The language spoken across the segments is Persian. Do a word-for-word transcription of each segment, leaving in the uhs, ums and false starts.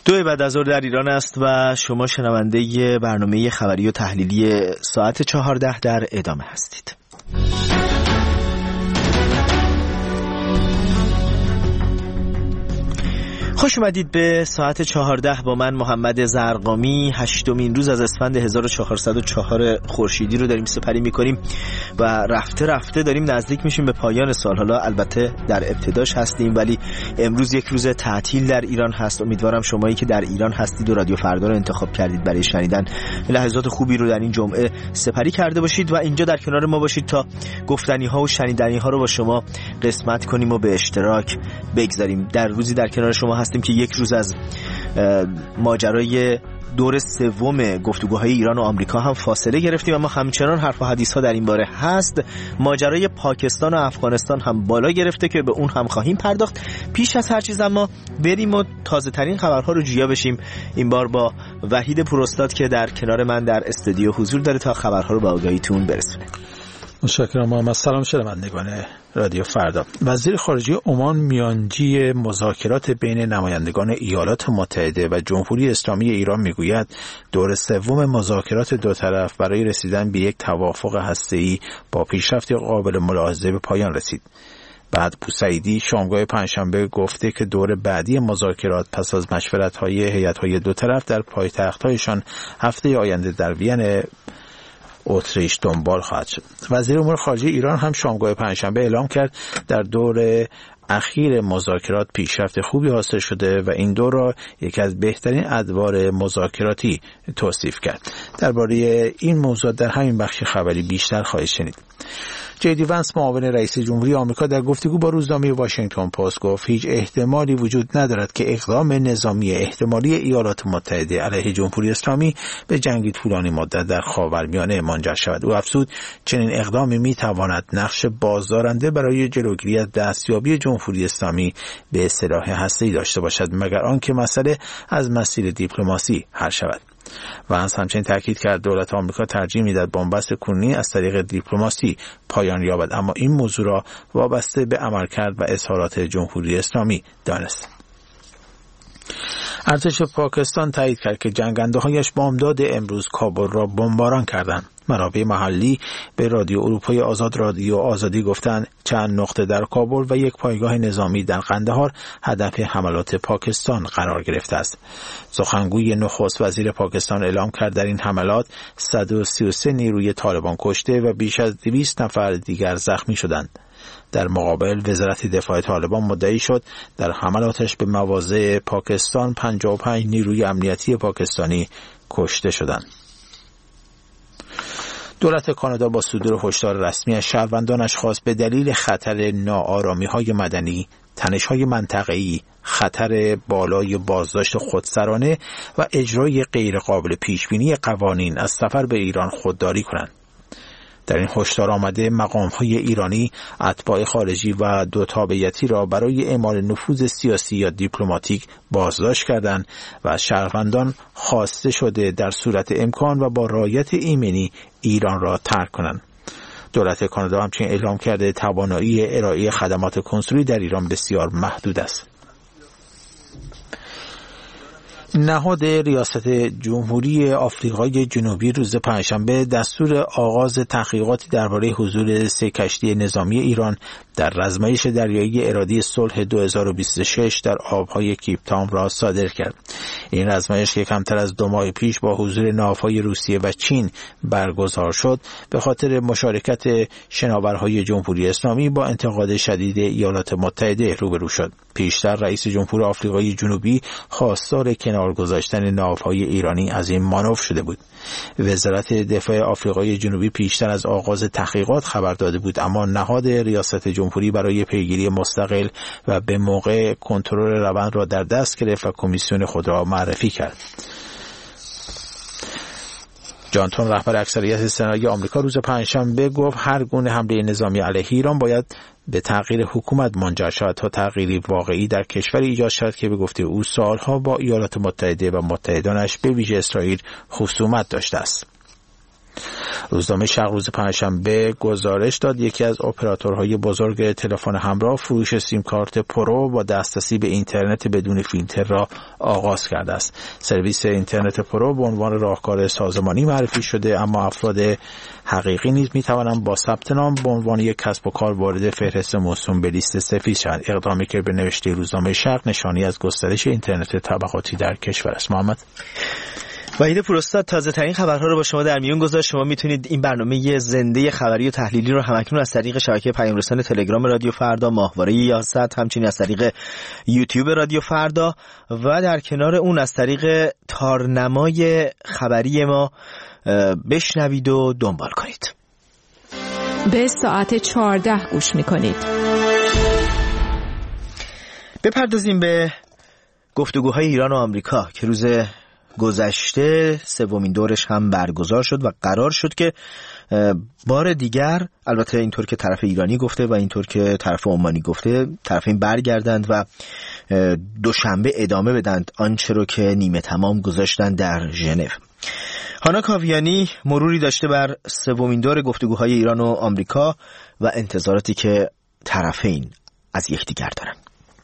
دو بعد از ظهر در ایران است و شما شنونده برنامه خبری و تحلیلی ساعت چهارده در ادامه هستید. خوش اومدید به ساعت چهارده با من محمد زرقامی. هشتمین روز از اسفند هزار و چهارصد و چهار خورشیدی رو داریم سپری میکنیم و رفته رفته داریم نزدیک میشیم به پایان سال. حالا البته در ابتداش هستیم ولی امروز یک روز تعطیل در ایران هست. امیدوارم شمایی که در ایران هستید و رادیو فردا رو انتخاب کردید برای شنیدن لحظات خوبی رو در این جمعه سپری کرده باشید و اینجا در کنار ما باشید تا گفتنی ها و شنیدنی ها رو با شما قسمت کنیم و به اشتراک بگذاریم. در روزی در کنار شما هستیم که یک روز از ماجرای دور سوم گفتگوهای ایران و آمریکا هم فاصله گرفتیم، اما همچنان حرف و حدیث ها در این باره هست. ماجرای پاکستان و افغانستان هم بالا گرفته که به اون هم خواهیم پرداخت. پیش از هر چیز اما بریم و تازه ترین خبرها رو جویا بشیم، این بار با وحید پوراستاد که در کنار من در استودیو حضور داره تا خبرها رو به آگاهیتون برسونه. متشکرم محمد. سلام شنوندگان رادیو فردا. وزیر خارجه عمان میانجی مذاکرات بین نمایندگان ایالات متحده و جمهوری اسلامی ایران میگوید دور سوم مذاکرات دو طرف برای رسیدن به یک توافق هسته‌ای با پیشرفت قابل ملاحظه به پایان رسید. بعد بوسعیدی شامگاه پنجشنبه گفته که دور بعدی مذاکرات پس از مشورت‌های هیئت‌های دو طرف در پایتخت‌هایشان هفته آینده در وین اتریش دنبال خواهد شد. وزیر امور خارجه ایران هم شامگاه پنجشنبه اعلام کرد در دور اخیر مذاکرات پیشرفت خوبی حاصل شده و این دور را یکی از بهترین ادوار مذاکراتی توصیف کرد. درباره این موضوع در همین بخش خبری بیشتر خواهید شنید. جی دی ونس معاون رئیس جمهوری آمریکا در گفتگو با روزنامه واشنگتن پست گفت هیچ احتمالی وجود ندارد که اقدام نظامی احتمالی ایالات متحده علیه جمهوری اسلامی به جنگی طولانی مدت در خاورمیانه منجر شود. او افزود چنین اقدامی میتواند نقش بازدارنده برای جلوگیری از دستیابی جمهوری اسلامی به سلاح هسته‌ای داشته باشد مگر آنکه مسئله از مسیر دیپلماسی حل شود. ونس همچنین تاکید کرد دولت آمریکا ترجیح میدهد بنبست کنونی از طریق دیپلماسی پایان یابد، اما این موضوع را وابسته به عملکرد و اظهارات جمهوری اسلامی دانست. ارتش پاکستان تایید کرد که جنگنده‌هایش بامداد امروز کابل را بمباران کردند. منابع محلی به رادیو اروپای آزاد رادیو آزادی گفتند چند نقطه در کابل و یک پایگاه نظامی در قندهار هدف حملات پاکستان قرار گرفته است. سخنگوی نخست وزیر پاکستان اعلام کرد در این حملات صد و سی و سه نیروی طالبان کشته و بیش از دویست نفر دیگر زخمی شدند. در مقابل وزارت دفاع طالبان مدعی شد در حملاتش به مواضع پاکستان پنجاه و پنج نیروی امنیتی پاکستانی کشته شدند. دولت کانادا با صدور هشدار رسمی از شهروندانش خواست به دلیل خطر ناآرامی‌های مدنی، تنش‌های منطقه‌ای، خطر بالای بازداشت خودسرانه و اجرای غیرقابل پیشبینی قوانین از سفر به ایران خودداری کنند. در این هشدار آمده مقام‌های ایرانی اتباع خارجی و دو تابعیتی را برای اعمال نفوذ سیاسی یا دیپلماتیک بازداشت کردند و از شهروندان خواسته شده در صورت امکان و با رعایت ایمنی ایران را ترک کنند. دولت کانادا همچنین اعلام کرده توانایی ارائه خدمات کنسولی در ایران بسیار محدود است. نهاد ریاست جمهوری آفریقای جنوبی روز پنجشنبه دستور آغاز تحقیقاتی درباره حضور سه کشتی نظامی ایران در رزمایش دریایی ارادی صلح دو هزار و بیست و شش در آبهای کیپ تاون را صادر کرد. این رزمایش که کمتر از دو ماه پیش با حضور ناوهای روسیه و چین برگزار شد به خاطر مشارکت شناورهای جمهوری اسلامی با انتقاد شدید ایالات متحده روبرو شد. پیشتر رئیس جمهور آفریقای جنوبی خواستار کنار گذاشتن ناوهای ایرانی از این مانور شده بود. وزارت دفاع آفریقای جنوبی پیشتر از آغاز تحقیقات خبر داده بود، اما نهاد ریاست جمهوری برای پیگیری مستقل و به موقع کنترل روند را در دست گرفت و کمیسیون خود را معرفی کرد. جانتون رهبر اکثریت سنای آمریکا روز پنجشنبه گفت هر گونه حمله نظامی علیه ایران باید به تغییر حکومت منجر شود تا تغییری واقعی در کشوری ایجاد شود که به گفته او سالها با ایالات متحده و متحدانش به ویژه اسرائیل خصومت داشته است. روزنامه شرق روز پنجشنبه گزارش داد یکی از اپراتورهای بزرگ تلفن همراه فروش سیم کارت پرو با دسترسی به اینترنت بدون فیلتر را آغاز کرده است. سرویس اینترنت پرو به عنوان راهکار سازمانی معرفی شده، اما افراد حقیقی نیز می‌توانند با ثبت نام به عنوان یک کسب و کار وارد فهرست موسوم به لیست سفید شوند. اقدامی که به نوشته روزنامه شرق نشانی از گسترش اینترنت طبقاتی در کشور است. محمد وحید پوراستاد، تازه ترین خبرها رو با شما در میون گذاشت. شما میتونید این برنامه زنده خبری و تحلیلی رو همکنون از طریق شبکه پیام رسان تلگرام رادیو فردا، ماهواره یازده، همچنین از طریق یوتیوب رادیو فردا و در کنار اون از طریق تارنمای خبری ما بشنوید و دنبال کنید. به ساعت چهارده گوش میکنید. بپردازیم به گفتگوهای ایران و آمریکا که روز گذشته سومین دورش هم برگزار شد و قرار شد که بار دیگر، البته اینطور که طرف ایرانی گفته و اینطور که طرف عمانی گفته، طرفین برگردند و دوشنبه ادامه بدند آنچه رو که نیمه تمام گذاشتند در ژنو. هانا کاویانی مروری داشته بر سومین دور گفتگوهای ایران و آمریکا و انتظاراتی که طرفین از یکدیگر دارند.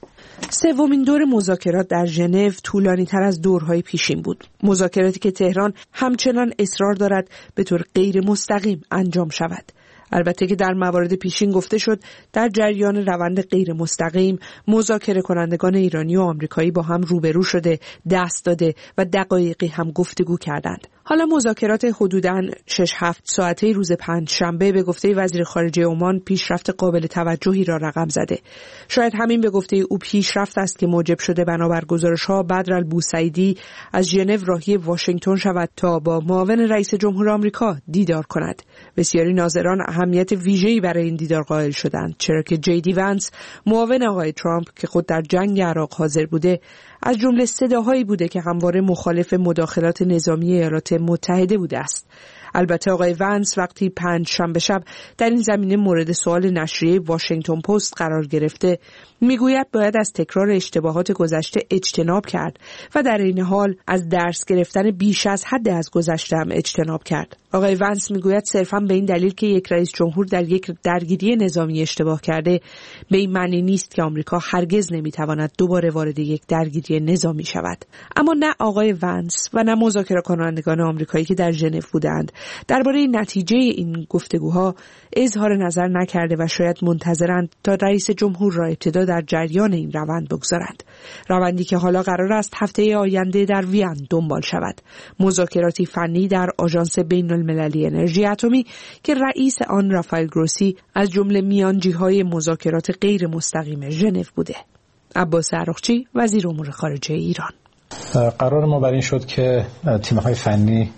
سومین دور مذاکرات در ژنو طولانی تر از دورهای پیشین بود. مذاکراتی که تهران همچنان اصرار دارد به طور غیر مستقیم انجام شود. البته که در موارد پیشین گفته شد در جریان روند غیر مستقیم مذاکره کنندگان ایرانی و آمریکایی با هم روبرو شده، دست داده و دقایقی هم گفتگو کردند. حالا مذاکرات حدوداً شش هفت ساعته روز پنج شنبه به گفته وزیر خارجه عمان پیشرفت قابل توجهی را رقم زده. شاید همین به گفته او پیشرفت است که موجب شده بنابر گزارش‌ها بدر البوسعیدی از ژنو راهی واشنگتن شود تا با معاون رئیس جمهور آمریکا دیدار کند. بسیاری ناظران اهمیت ویژه‌ای برای این دیدار قائل شدند، چرا که جی دی ونس معاون آقای ترامپ که خود در جنگ عراق حاضر بوده از جمله صداهایی بوده که همواره مخالف مداخلات نظامی ایالات متحده بوده است. البته آقای ونس وقتی پنج شنبه شب در این زمینه مورد سوال نشریه واشنگتن پست قرار گرفته، میگوید باید از تکرار اشتباهات گذشته اجتناب کرد و در این حال از درس گرفتن بیش از حد از گذشته هم اجتناب کرد. آقای ونس میگوید صرفاً به این دلیل که یک رئیس جمهور در یک درگیری نظامی اشتباه کرده به این معنی نیست که آمریکا هرگز نمیتواند دوباره وارد یک درگیری نظامی شود. اما نه آقای ونس و نه مذاکره کنندگان آمریکایی که در ژنو بودند درباره نتیجه این گفتگوها اظهار نظر نکرده و شاید منتظرند تا رئیس جمهور را ابتدا در جریان این روند بگذارند. روندی که حالا قرار است هفته آینده در وین دنبال شود. مذاکراتی فنی در آژانس بین المللی انرژی اتمی که رئیس آن رافائل گروسی از جمله میانجی‌های مذاکرات غیر مستقیم ژنو بوده. عباس عراقچی، وزیر امور خارجه ایران. قرار ما بر این شد که تیم‌های فنی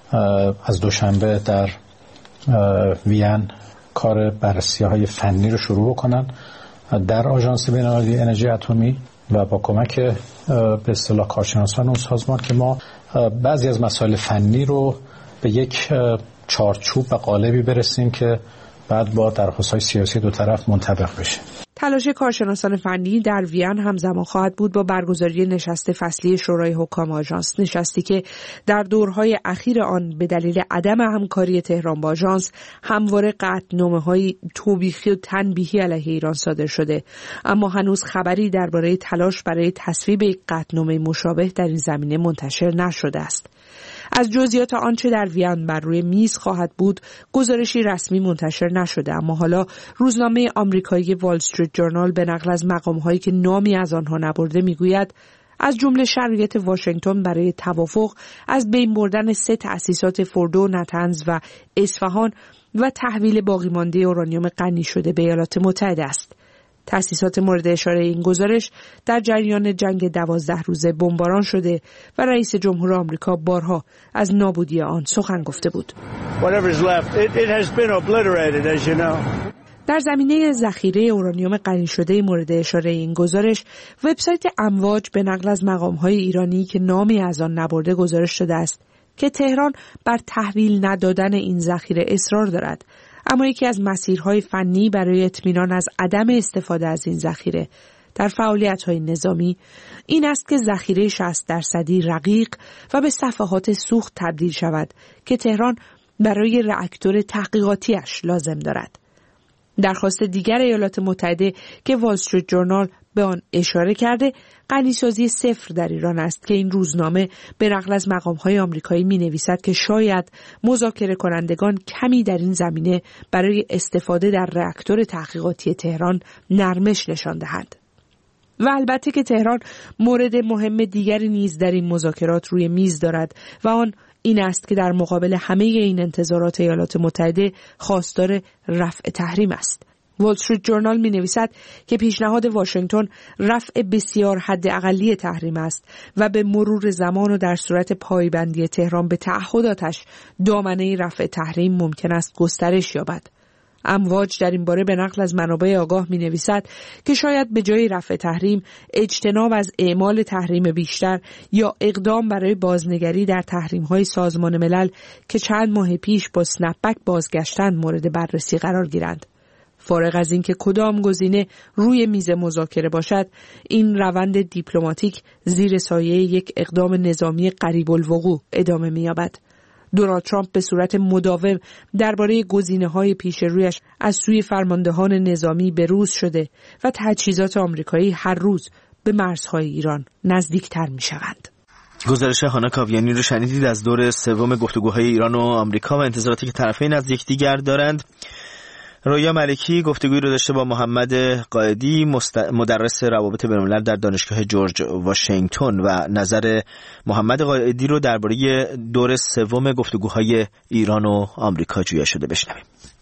از دوشنبه در وین کار بررسی‌های فنی رو شروع بکنن در آژانس بین‌المللی انرژی اتمی و با کمک به اصطلاح کارشناسان اون سازمان که ما بعضی از مسائل فنی رو به یک چارچوب و قالبی برسیم که بعد با درخواست‌های سیاسی دو طرف منطبق بشه. تلاش کارشناسان فنی در وین همزمان خواهد بود با برگزاری نشست فصلی شورای حکام آژانس، نشستی که در دورهای اخیر آن به دلیل عدم همکاری تهران با آژانس همواره قطعنامه‌های توبیخی و تنبیهی علیه ایران صادر شده، اما هنوز خبری درباره تلاش برای تصویب یک قطعنامه مشابه در این زمینه منتشر نشده است. از جزئیات آنچه در وین بر روی میز خواهد بود گزارشی رسمی منتشر نشده، اما حالا روزنامه آمریکایی وال استریت جورنال به نقل از مقام‌هایی که نامی از آنها نبرده میگوید از جمله شرایط واشنگتن برای توافق از بین بردن سه تأسیسات فوردو، نتنز و اصفهان و تحویل باقی مانده اورانیوم غنی شده به ایالات متحده است. تأسیسات مورد اشاره این گزارش در جریان جنگ دوازده روزه بمباران شده و رئیس جمهور آمریکا بارها از نابودی آن سخن گفته بود. در زمینه ذخیره اورانیوم غنی شده مورد اشاره این گزارش، وبسایت امواج به نقل از مقام‌های ایرانی که نامی از آن نبرده گزارش شده است که تهران بر تحویل ندادن این ذخیره اصرار دارد، اما یکی از مسیرهای فنی برای اطمینان از عدم استفاده از این ذخیره در فعالیت‌های نظامی این است که ذخیره شصت درصدی رقیق و به صفحات سوخت تبدیل شود که تهران برای راکتور تحقیقاتیش لازم دارد. درخواست دیگر ایالات متحده که وال استریت جورنال به آن اشاره کرده غنیسازی صفر در ایران است که این روزنامه به نقل از مقام‌های آمریکایی می‌نویسد که شاید مذاکره کنندگان کمی در این زمینه برای استفاده در راکتور تحقیقاتی تهران نرمش نشان دهند. و البته که تهران مورد مهم دیگری نیز در این مذاکرات روی میز دارد و آن این است که در مقابل همه این انتظارات ایالات متحده خواستار رفع تحریم است. وال استریت جورنال می نویسد که پیشنهاد واشنگتن رفع بسیار حد اقلی تحریم است و به مرور زمان و در صورت پایبندی تهران به تعهداتش دامنه رفع تحریم ممکن است گسترش یابد. امواج در این باره به نقل از منابع آگاه می نویسد که شاید به جای رفع تحریم اجتناب از اعمال تحریم بیشتر یا اقدام برای بازنگری در تحریم‌های سازمان ملل که چند ماه پیش با اسنپ بک بازگشتن مورد بررسی قرار گیرند. فارغ از اینکه کدام گزینه روی میز مذاکره باشد، این روند دیپلماتیک زیر سایه یک اقدام نظامی قریب الوقوع ادامه می‌یابد. دونالد ترامپ به صورت مداوم درباره گزینه‌های پیش رویش از سوی فرماندهان نظامی بروز شده و تجهیزات آمریکایی هر روز به مرزهای ایران نزدیکتر می‌شوند. گزارش هانا کاویانی رو شنیدید از دور سوم گفتگوهای ایران و آمریکا و انتظاراتی که طرفین از یکدیگر دارند. رویا ملکی گفتگویی رو داشته با محمد قائدی، مدرس روابط بین‌الملل در دانشگاه جورج واشنگتن و نظر محمد قائدی رو درباره دور سوم گفتگوهای ایران و آمریکا جویا شده بشنویم.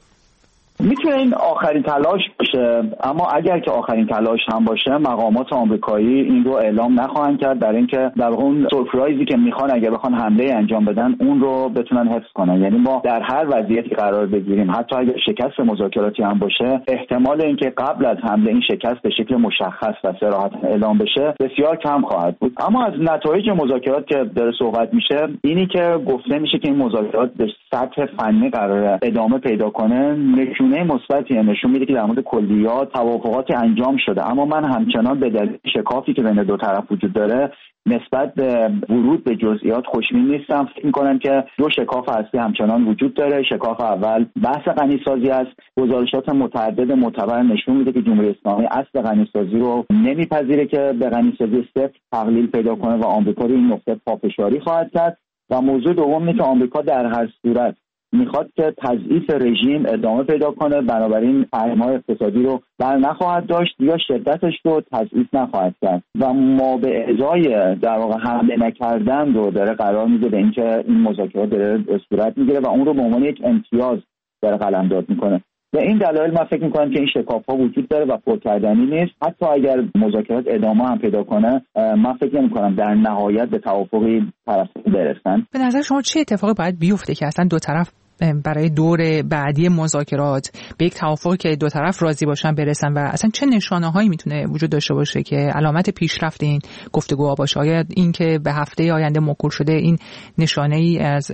میتونه این آخرین تلاش باشه، اما اگر که آخرین تلاش هم باشه مقامات آمریکایی این رو اعلام نخواهند کرد، در اینکه در اون سورپرایزی که میخوان اگر بخوان حمله انجام بدن اون رو بتونن حفظ کنن. یعنی ما در هر وضعیتی قرار بگیریم، حتی اگر شکست مذاکراتی هم باشه، احتمال اینکه قبل از حمله این شکست به شکل مشخص و صراحت اعلام بشه بسیار کم خواهد بود. اما از نتایج مذاکرات که داره صحبت میشه، اینی که گفته میشه که این مذاکرات به سطح فنی قراره ادامه پیدا کنه، نشونه مثبتی نشون میده که در مورد کلیات توافقات انجام شده. اما من همچنان به دلیل شکافی که بین دو طرف وجود داره نسبت به ورود به جزئیات خوشبین نیستم. فکر می‌کنم که دو شکاف اصلی همچنان وجود داره. شکاف اول بحث غنیسازی است. گزارشات متعدد معتبر نشون میده که جمهوری اسلامی اصل غنیسازی رو نمیپذیره که به غنیسازی صفر تقلیل پیدا کنه و آمریکا رو این نقطه پافشاری خواهد کرد. و موضوع دوم اینه که آمریکا در هر صورت میخواد که تضعیف رژیم ادامه پیدا کنه، بنابراین تحریم‌های اقتصادی رو بر نخواهد داشت یا شدتش رو تضعیف نخواهد کرد و ما به ازای در واقع حمله نکردن رو داره قرار میده به اینکه این مذاکرات داره صورت میگیره و اون رو به عنوان یک امتیاز داره قلمداد میکنه. به این دلایل من فکر میکنم که این شکاف‌ها وجود داره و پرکردنی نیست. حتی اگر مذاکرات ادامه هم پیدا کنه، من فکر نمی‌کنم در نهایت به توافقی طرفین برسن. به نظر شما چه اتفاقی باید بیفته که اصلا دو طرف برای دور بعدی مذاکرات به یک توافقی که دو طرف راضی باشن برسن و اصلا چه نشانه‌هایی میتونه وجود داشته باشه که علامت پیشرفت این گفتگوها باشه؟ آیا این که به هفته آینده موکول شده این نشانه‌ای از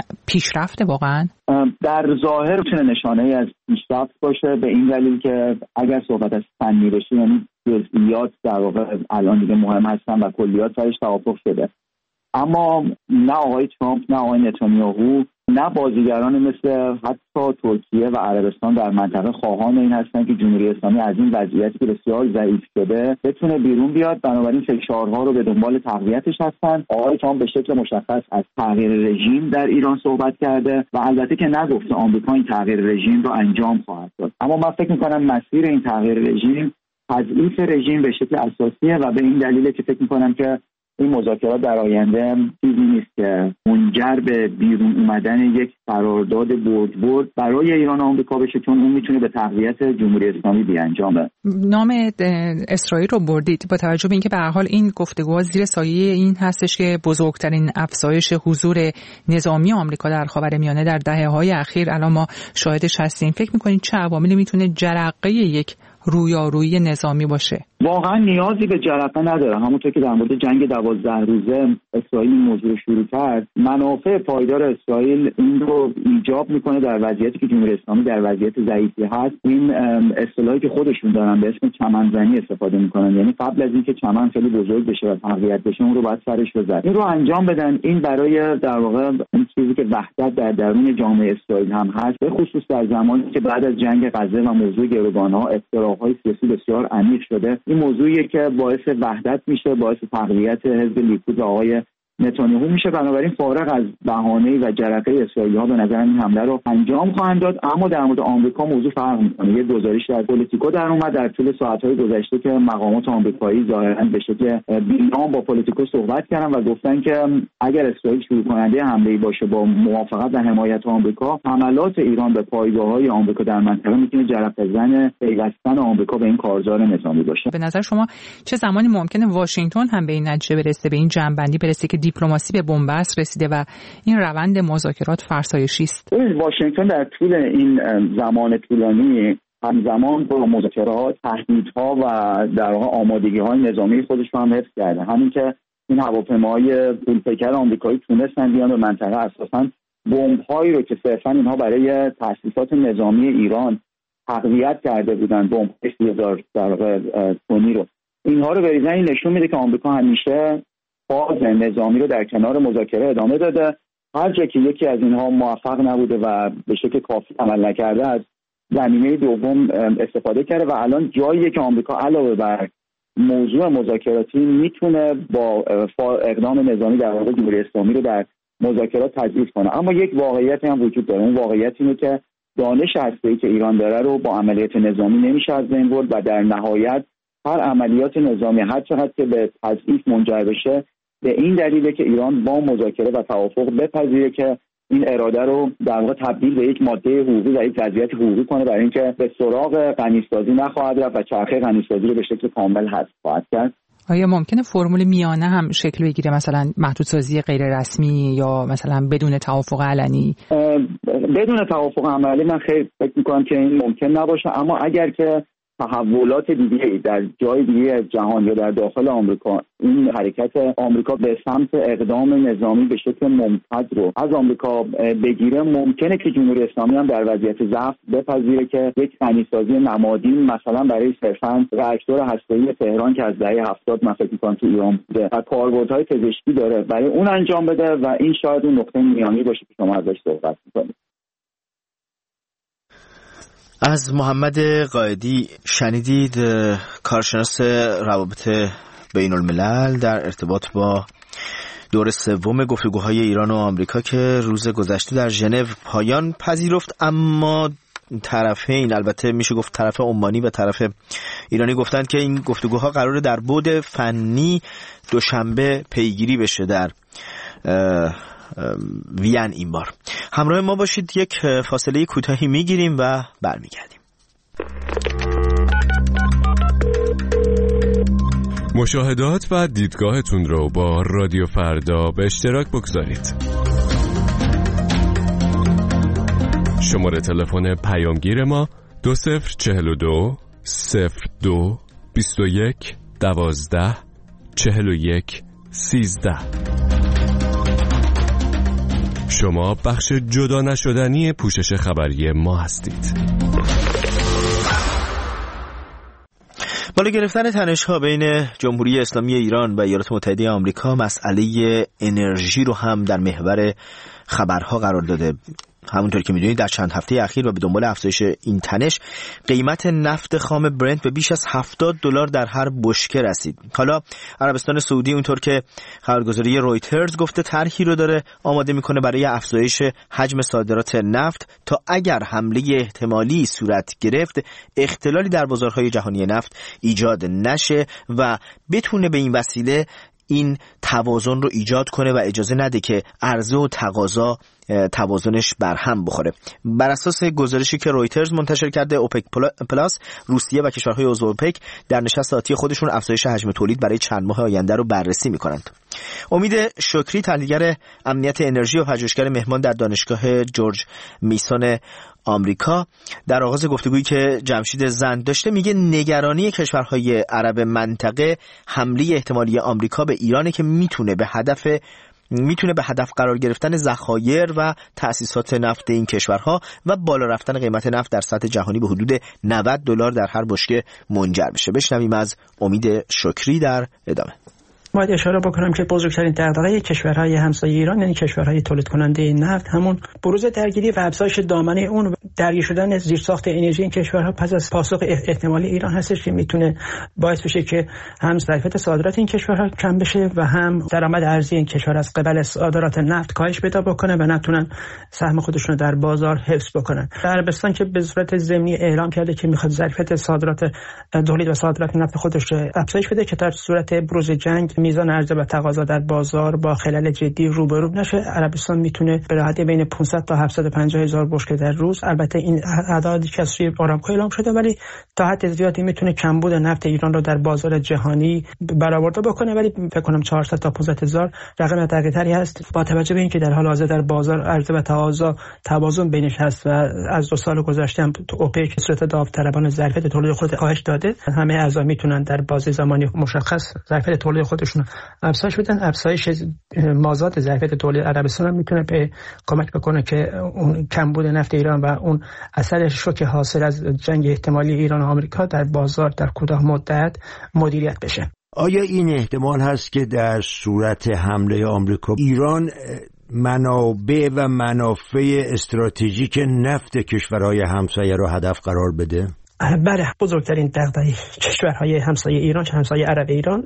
پیشرفت واقعا؟ در ظاهر میتونه نشانه‌ای از پیشرفت باشه، به این دلیل که اگر صحبت از فنی بشه، یعنی جزئیات در واقع الان دیگه مهم هستن و کلیات سرش توافق شده. اما نه آقای ترامپ، نه آقای نتانیاهو، نه بازیگران مثل حتی ترکیه و عربستان در منطقه خواهان این هستن که جمهوری اسلامی از این وضعیتی که بسیار ضعیف شده بتونه بیرون بیاد. بنابراین فشارها رو به دنبال تقویتش هستن. آقای ترامپ به شکل مشخص از تغییر رژیم در ایران صحبت کرده و البته که نگفته آمریکا این تغییر رژیم رو انجام خواهد داد. اما من فکر می‌کنم مسیر این تغییر رژیم تضعیف رژیم به شکل اساسیه و به این دلیله که فکر می‌کنم که این مذاکرات در آینده چیزی نیست که منجر به بیرون اومدن یک قرارداد برد برد برای ایران و آمریکا بشه، چون اون میتونه به تقویت جمهوری اسلامی بیانجامه. نام اسرائیل رو بردید با توجه به اینکه به هر حال این گفتگوها زیر سایه این هستش که بزرگترین افزایش حضور نظامی آمریکا در خاورمیانه در دهه‌های اخیر الان ما شاهدش هستیم. فکر می‌کنید چه عواملی میتونه جرقه یک رویارویی نظامی باشه؟ واقعا نیازی به جرقه نداره. همونطور که در مورد جنگ دوازده روزه اسرائیل این موضوع شروع کرد، منافع پایدار اسرائیل این رو ایجاب میکنه در وضعیتی که جمهوری اسلامی در وضعیت ضعیفی هست. این اصطلاحی که خودشون دارن به اسم چمنزنی استفاده میکنن، یعنی قبل از اینکه چمن خیلی بزرگ بشه و تقویت بشه اون رو باید سرش بزنن. این رو انجام بدن. این برای در واقع این چیزی که وحدت در درون جامعه اسرائیل هم هست، به خصوص در زمانی که بعد از جنگ غزه و موضوع گروگان‌ها اختلاف‌های سیاسی بسیار عمیق شده، این موضوعیه که باعث وحدت میشه، باعث تقویت حزب لیکود و آقای نتانیاهو میشه. بنابراین فارغ از بهانه‌ای و جرقه اسرائیلی‌ها به نظر این حمله رو انجام خواهند داد. اما در مورد آمریکا موضوع فرق می‌کنه. یه گزارش در پلیتیکو در اومد در طول ساعت‌های گذشته که مقامات آمریکایی ظاهراً به شکل بی‌نام با پلیتیکو صحبت کردن و گفتن که اگر اسرائیل شروع کننده حمله‌ای باشه با موافقت و حمایت آمریکا، حملات ایران به پایگاه‌های آمریکا در منطقه می‌تونه جرقه‌زن پیوستن آمریکا به این کارزار نظامی باشه. به نظر شما چه زمانی ممکنه واشنگتن هم به این نتیجه برسه، به این جنبندی برسه که دیپلماسی به بنبست رسیده و این روند مذاکرات فرسایشی است؟ واشنگتن در طول این زمان طولانی همزمان با مذاکرات تهدیدها و در واقع آمادگی‌های نظامی خودش رو هم حفظ کرده. همین که این هواپیماهای پولپیکر آمریکایی تونستن بیان به منطقه، اساساً بمب‌هایی رو که صرفاً اینها برای تأسیسات نظامی ایران تقویت کرده بودن، بمب سی هزار در واقع تونی رو، اینها رو بریزن. این نشون میده که آمریکا همیشه فاز نظامی رو در کنار مذاکره ادامه داده. هر جا که یکی از اینها موفق نبوده و به شکل کافی عمل نکرده، از زمینه دوم استفاده کرده و الان جاییه که آمریکا علاوه بر موضوع مذاکراتی میتونه با اقدام نظامی در واقع جمهوری اسلامی رو در مذاکرات تضعیف کنه. اما یک واقعیت هم وجود داره. اون واقعیت اینه که دانش هسته‌ای که ایران داره رو با عملیات نظامی نمیشه از بین برد و در نهایت هر عملیات نظامی هر چقدر که به تضعیف منجر بشه، به این دلیله که ایران با مذاکره و توافق بپذیره که این اراده رو در واقع تبدیل به یک ماده حقوقی و یک وضعیت حقوقی کنه، برای اینکه به سراغ غنیسازی نخواهد رفت و چرخه غنیسازی رو به شکل کامل حذف خواهد کرد. آیا ممکنه فرمول میانه هم شکل بگیره، مثلا محدودسازی غیر رسمی یا مثلا بدون توافق علنی؟ بدون توافق عملی من خیلی فکر می‌کنم که این ممکن نباشه. اما اگر که تحولات دیگه در جای دیگه جهان یا در داخل آمریکا، این حرکت آمریکا به سمت اقدام نظامی به شکل ممتد رو از آمریکا بگیره، ممکنه که جمهوری اسلامی هم در وضعیت ضعف بپذیره که یک غنیسازی نمادین مثلا برای صرفاً راکتور هسته‌ای تهران که از دهه هفتاد من فکر می‌کنم تو ایران بوده و کاربردهای پزشکی داره، برای اون انجام بده و این شاید اون نقطه میانی باشه که شما ازش صحبت می‌کنید. از محمد قائدی شنیدید، کارشناس روابط بین الملل در ارتباط با دور سوم گفتگوهای ایران و آمریکا که روز گذشته در ژنو پایان پذیرفت. اما طرفین، البته میشه گفت طرف عمانی و طرف ایرانی، گفتند که این گفتگوها قراره در بعد فنی دوشنبه پیگیری بشه در وین. این بار همراه ما باشید، یک فاصله کوتاهی میگیریم و برمیگردیم. مشاهدات و دیدگاهتون رو با رادیو فردا به اشتراک بگذارید. شماره تلفن پیامگیر ما دو صفر چهل و دو صفر دو بیست و یک دوازده چهل و یک سیزده. شما بخش جدا نشدنی پوشش خبری ما هستید. بالا گرفتن تنش‌ها بین جمهوری اسلامی ایران و ایالات متحده آمریکا مسئله انرژی رو هم در محور خبرها قرار داده. همونطور که میدونید در چند هفته اخیر و به دنبال افزایش این تنش، قیمت نفت خام برنت به بیش از هفتاد دلار در هر بشکه رسید. حالا عربستان سعودی اونطور که خبرگزاری رویترز گفته طرحی رو داره آماده میکنه برای افزایش حجم صادرات نفت تا اگر حمله احتمالی صورت گرفت اختلالی در بازارهای جهانی نفت ایجاد نشه و بتونه به این وسیله این توازن رو ایجاد کنه و اجازه نده که عرضه و تقاضا توازنش برهم بخوره. بر اساس گزارشی که رویترز منتشر کرده، اوپک پلاس، روسیه و کشورهای عضو اوپک در نشست آتی خودشون افزایش حجم تولید برای چند ماه آینده رو بررسی میکنند. امید شکری، تحلیلگر امنیت انرژی و پژوهشگر مهمان در دانشگاه جورج میسون آمریکا، در آغاز گفتگویی که جمشید زند داشته میگه نگرانی کشورهای عرب منطقه حمله احتمالی آمریکا به ایرانه که میتونه به هدف میتونه به هدف قرار گرفتن ذخایر و تأسیسات نفت این کشورها و بالا رفتن قیمت نفت در سطح جهانی به حدود نود دلار در هر بشکه منجر بشه. بشنویم از امید شکری در ادامه. باید اشاره بکنم که بزرگترین دغدغه کشورهای همسایه ایران، یعنی کشورهای تولید کننده نفت، همون بروز درگیری و افزایش دامنه اون درگیر شدن زیرساخت انرژی این کشورها پس از پاسخ احتمالی ایران هستش که میتونه باعث بشه که هم ظرفیت صادرات این کشورها کم بشه و هم درآمد ارزی این کشور از قبل صادرات نفت کاهش پیدا بکنه و نتونن سهم خودشون رو در بازار حفظ بکنن. عربستان که به صورت ضمنی اعلام کرده که میخواد ظرفیت صادرات تولید و صادرات نفت خودش رو افزایش بده که در صورت بروز جنگ میزان عرضه و تقاضا در بازار با خلل جدی روبرو نشه، عربستان میتونه به راحتی بین پانصد تا هفتصد و پنجاه هزار بشکه در روز، البته این اعدادی که از سوی آرامکو اعلام شده، ولی تا حد زیادی میتونه کمبود نفت ایران رو در بازار جهانی برآورده بکنه، ولی فکر کنم چهارصد تا پانصد هزار رقم دقیق‌تری هست با توجه به اینکه در حال حاضر در بازار عرضه و تقاضا توازن بینش هست و از دو سال گذشته هم اوپک به صورت داوطلبانه ظرفیت تولید خود کاهش داده. همه اعضا میتونن در بازه زمانی مشخص ظرفیت تولید خودشون افزایش بدن. افزایش مازاد ظرفیت تولید عربستان هم میتونه به کمک بکنه که اون کمبود نفت ایران و اون اثر شوک حاصل از جنگ احتمالی ایران و آمریکا در بازار در کوتاه مدت مدیریت بشه. آیا این احتمال هست که در صورت حمله آمریکا ایران منابع و منافع استراتژیک نفت کشورهای همسایه را هدف قرار بده؟ بله، بزرگترین دغدغه کشورهای همسایه ایران چه همسایه عرب ایران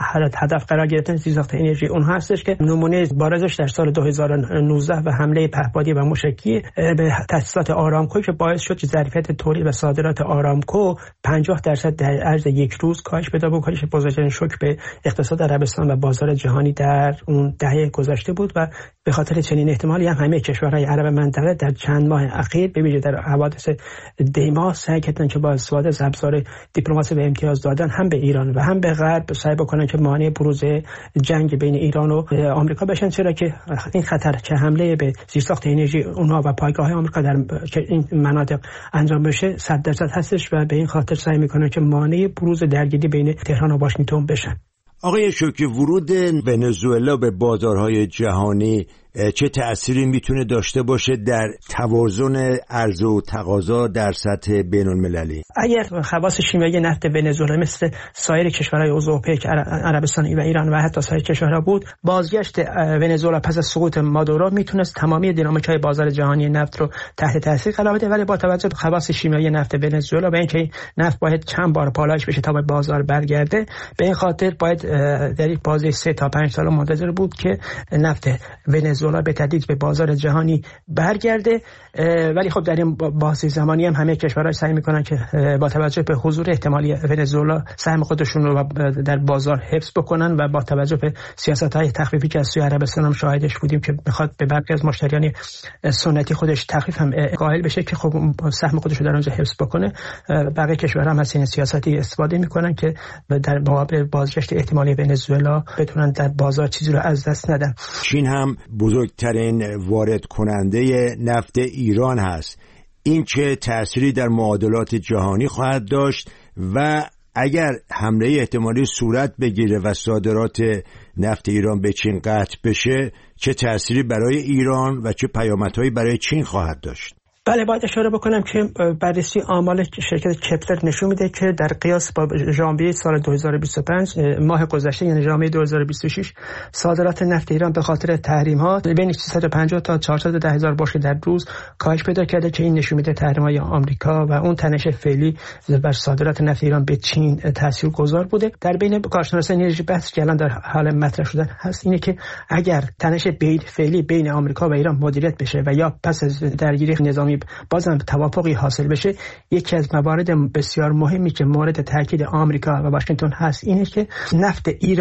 هدف قرار گرفتن زیرساخت انرژی اونها هستش که نمونه بارزش در سال دو هزار و نوزده و حمله پهپادی و موشکی به تأسیسات آرامکو که باعث شد که ظرفیت تولید و صادرات آرامکو پنجاه درصد در عرض یک روز کاهش پیدا بکنه. بزرگترین شوک به اقتصاد عربستان و بازار جهانی در اون دهه گذشته بود و به خاطر چنین احتمالی هم همه کشورهای عرب منطقه در چند ماه اخیر به ویژه در حوادث دیما سعی کردن که با استفاده از ابزار دیپلماسی و امتیاز دادن هم به ایران و هم به غرب سعی بکنن که مانع بروز جنگ بین ایران و آمریکا بشن، چرا که این خطر که حمله به زیرساخت انرژی اونها و پایگاه آمریکا در این مناطق انجام بشه صد درصد هستش و به این خاطر سعی میکنن که مانع بروز درگیری بین تهران و واشنگتن بشن. آقای شکری، ورود ونزوئلا به بازارهای جهانی چه تأثیری میتونه داشته باشه در توازن عرضه و تقاضا در سطح بین المللی؟ اگر خواص شیمیایی نفت ونزوئلا مثل سایر کشورهای عضو اوپک، عربستان و ایران و حتی سایر کشورها بود، بازگشت ونزوئلا پس از سقوط مادورو میتونست تمامی دینامیکای بازار جهانی نفت رو تحت تاثیر قرار بده، ولی با توجه به خواص شیمیایی نفت ونزوئلا و اینکه نفت باید چند بار پالایش بشه تا به بازار برگرده، به این خاطر باید در یک بازه سه تا پنج سال منتظر بود که نفت ونزوئلا به تدریج به بازار جهانی برگرده. ولی خب در این بازه زمانی هم همه کشورها سعی میکنن که با توجه به حضور احتمالی ونزوئلا سهم خودشون رو در بازار حفظ بکنن و با توجه به سیاست‌های تخفیفی که از سوی عربستان هم شاهدش بودیم که میخواد به برخی از مشتریان سنتی خودش تخفیف هم قائل بشه که خب سهم خودش رو در اونجا حفظ بکنه. بقیه کشورها هم از این سیاستی استفاده میکنن که در مقابل بازگشت احتمالی ونزوئلا بتونن در بازار چیزی رو از دست ندن. چین هم بزرگترین وارد کننده نفت ایران هست. این چه تأثیری در معادلات جهانی خواهد داشت و اگر حمله احتمالی صورت بگیره و صادرات نفت ایران به چین قطع بشه چه تأثیری برای ایران و چه پیامدهایی برای چین خواهد داشت؟ بله، باید اشاره بکنم که بررسی آمار شرکت کپلر نشون میده که در قیاس با ژانویه سال دو هزار و بیست و پنج ماه گذشته، یعنی ژانویه دو هزار و بیست و شش، صادرات نفت ایران به خاطر تحریم ها بین سیصد و پنجاه تا چهارصد و ده هزار بشکه در روز کاهش پیدا کرده که این نشون میده تحریم های آمریکا و اون تنش فعلی بر صادرات نفت ایران به چین تاثیرگذار بوده. در بین کارشناسان انرژی بحث که الان در حال مطرح شدن هست اینه که اگر تنش فعلی بین آمریکا و ایران مدیریت بشه و یا پس از درگیری نظامی بازم توافقی حاصل بشه، یکی از موارد بسیار مهمی که مورد تاکید آمریکا و واشنگتن هست اینه که نفت ایران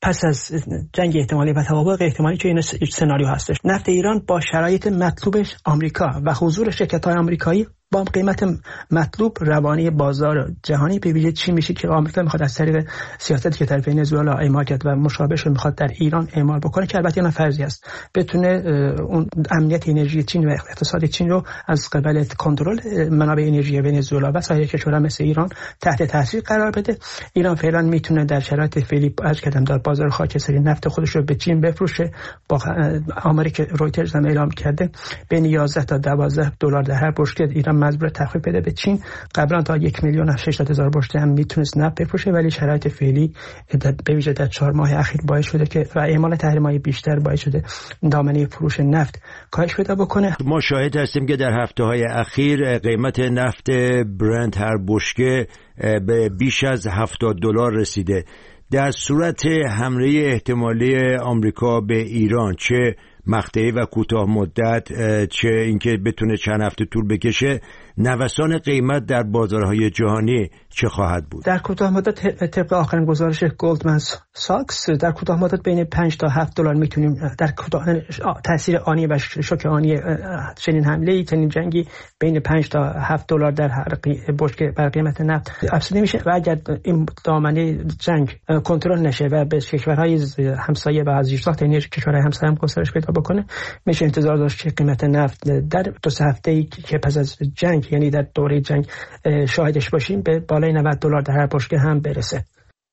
پس از جنگ احتمالی و توافق احتمالی که این سناریو هستش. نفت ایران با شرایط مطلوبش آمریکا و حضور شرکت‌های آمریکایی با قیمت مطلوب روانی بازار جهانی به ویژه چین میشه که آمریکا میخواد از طریق سیاستی که طرف ونزوئلا اعمال کرد و مشابهش رو میخواد در ایران اعمال بکنه که البته اینا فرضی است، بتونه اون امنیت انرژی چین و اقتصاد چین رو از قبل کنترل منابع انرژی ونزوئلا و سایر کشورها مثل ایران تحت تاثیر قرار بده. ایران فعلا میتونه در شرایط فعلی از کدام در بازار خاکستری نفت خودش رو به چین بفروشه. با آمریکا رویترز هم اعلام کرده بین یازده تا دوازده دلار در هر بشکه ایران مجبور تخفیف بده به چین. قبلا تا یک میلیون و ششصد هزار بشکه هم میتونست نفت بفروشه، ولی شرایط فعلی به ویژه در چهار ماه اخیر باعث شده که و اعمال تحریم‌های بیشتر باعث شده دامنه فروش نفت کاهش پیدا بکنه. ما شاهد هستیم که در هفته‌های اخیر قیمت نفت برنت هر بشکه به بیش از هفتاد دلار رسیده. در صورت حمله احتمالی آمریکا به ایران، چه مقطعی و کوتاه مدت چه اینکه بتونه چند هفته طول بکشه، نوسان قیمت در بازارهای جهانی چه خواهد بود؟ در کوتاه مدت طبق آخرین گزارش گلدمن ساکس در کوتاه مدت بین پنج تا هفت دلار میتونیم در کوتاه تاثیر آنی و شوک آنی چنین حمله چنین جنگی بین پنج تا هفت دلار در هر بشکه بر قیمت نفت افزوده میشه و اگر این دامنه جنگ کنترل نشه و به کشورهای همسایه و از زیرساخت انرژی کشورهای همسایه هم گسترش پیدا بکنه، میشه انتظار داشت که قیمت نفت در دو سه هفته‌ای که پس از جنگ یعنی در دوره جنگ شاهدش باشیم به بالای نود دلار در هر بشکه هم برسه.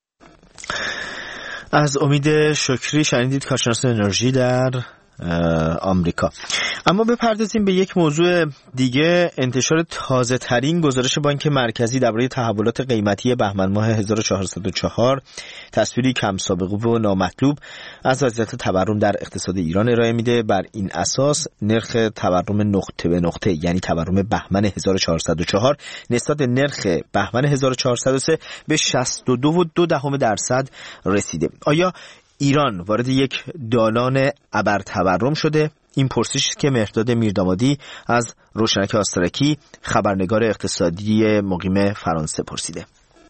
از امید شکری شنیدید، کارشناس انرژی در آمریکا. اما بپردازیم به یک موضوع دیگه. انتشار تازه ترین گزارش بانک مرکزی درباره تحولات قیمتی بهمن ماه هزار و چهارصد و چهار تصویری کم سابقه و نامطلوب از وضعیت تورم در اقتصاد ایران ارائه میده. بر این اساس نرخ تورم نقطه به نقطه یعنی تورم بهمن هزار و چهارصد و چهار نسبت نرخ بهمن هزار و چهارصد و سه به شصت و دو و دو دهم درصد رسیده. آیا ایران وارد یک دالان ابرتورم شده؟ این پرسشی است که مهرداد میردامادی از روشنک آسترکی خبرنگار اقتصادی مقیم فرانسه پرسیده.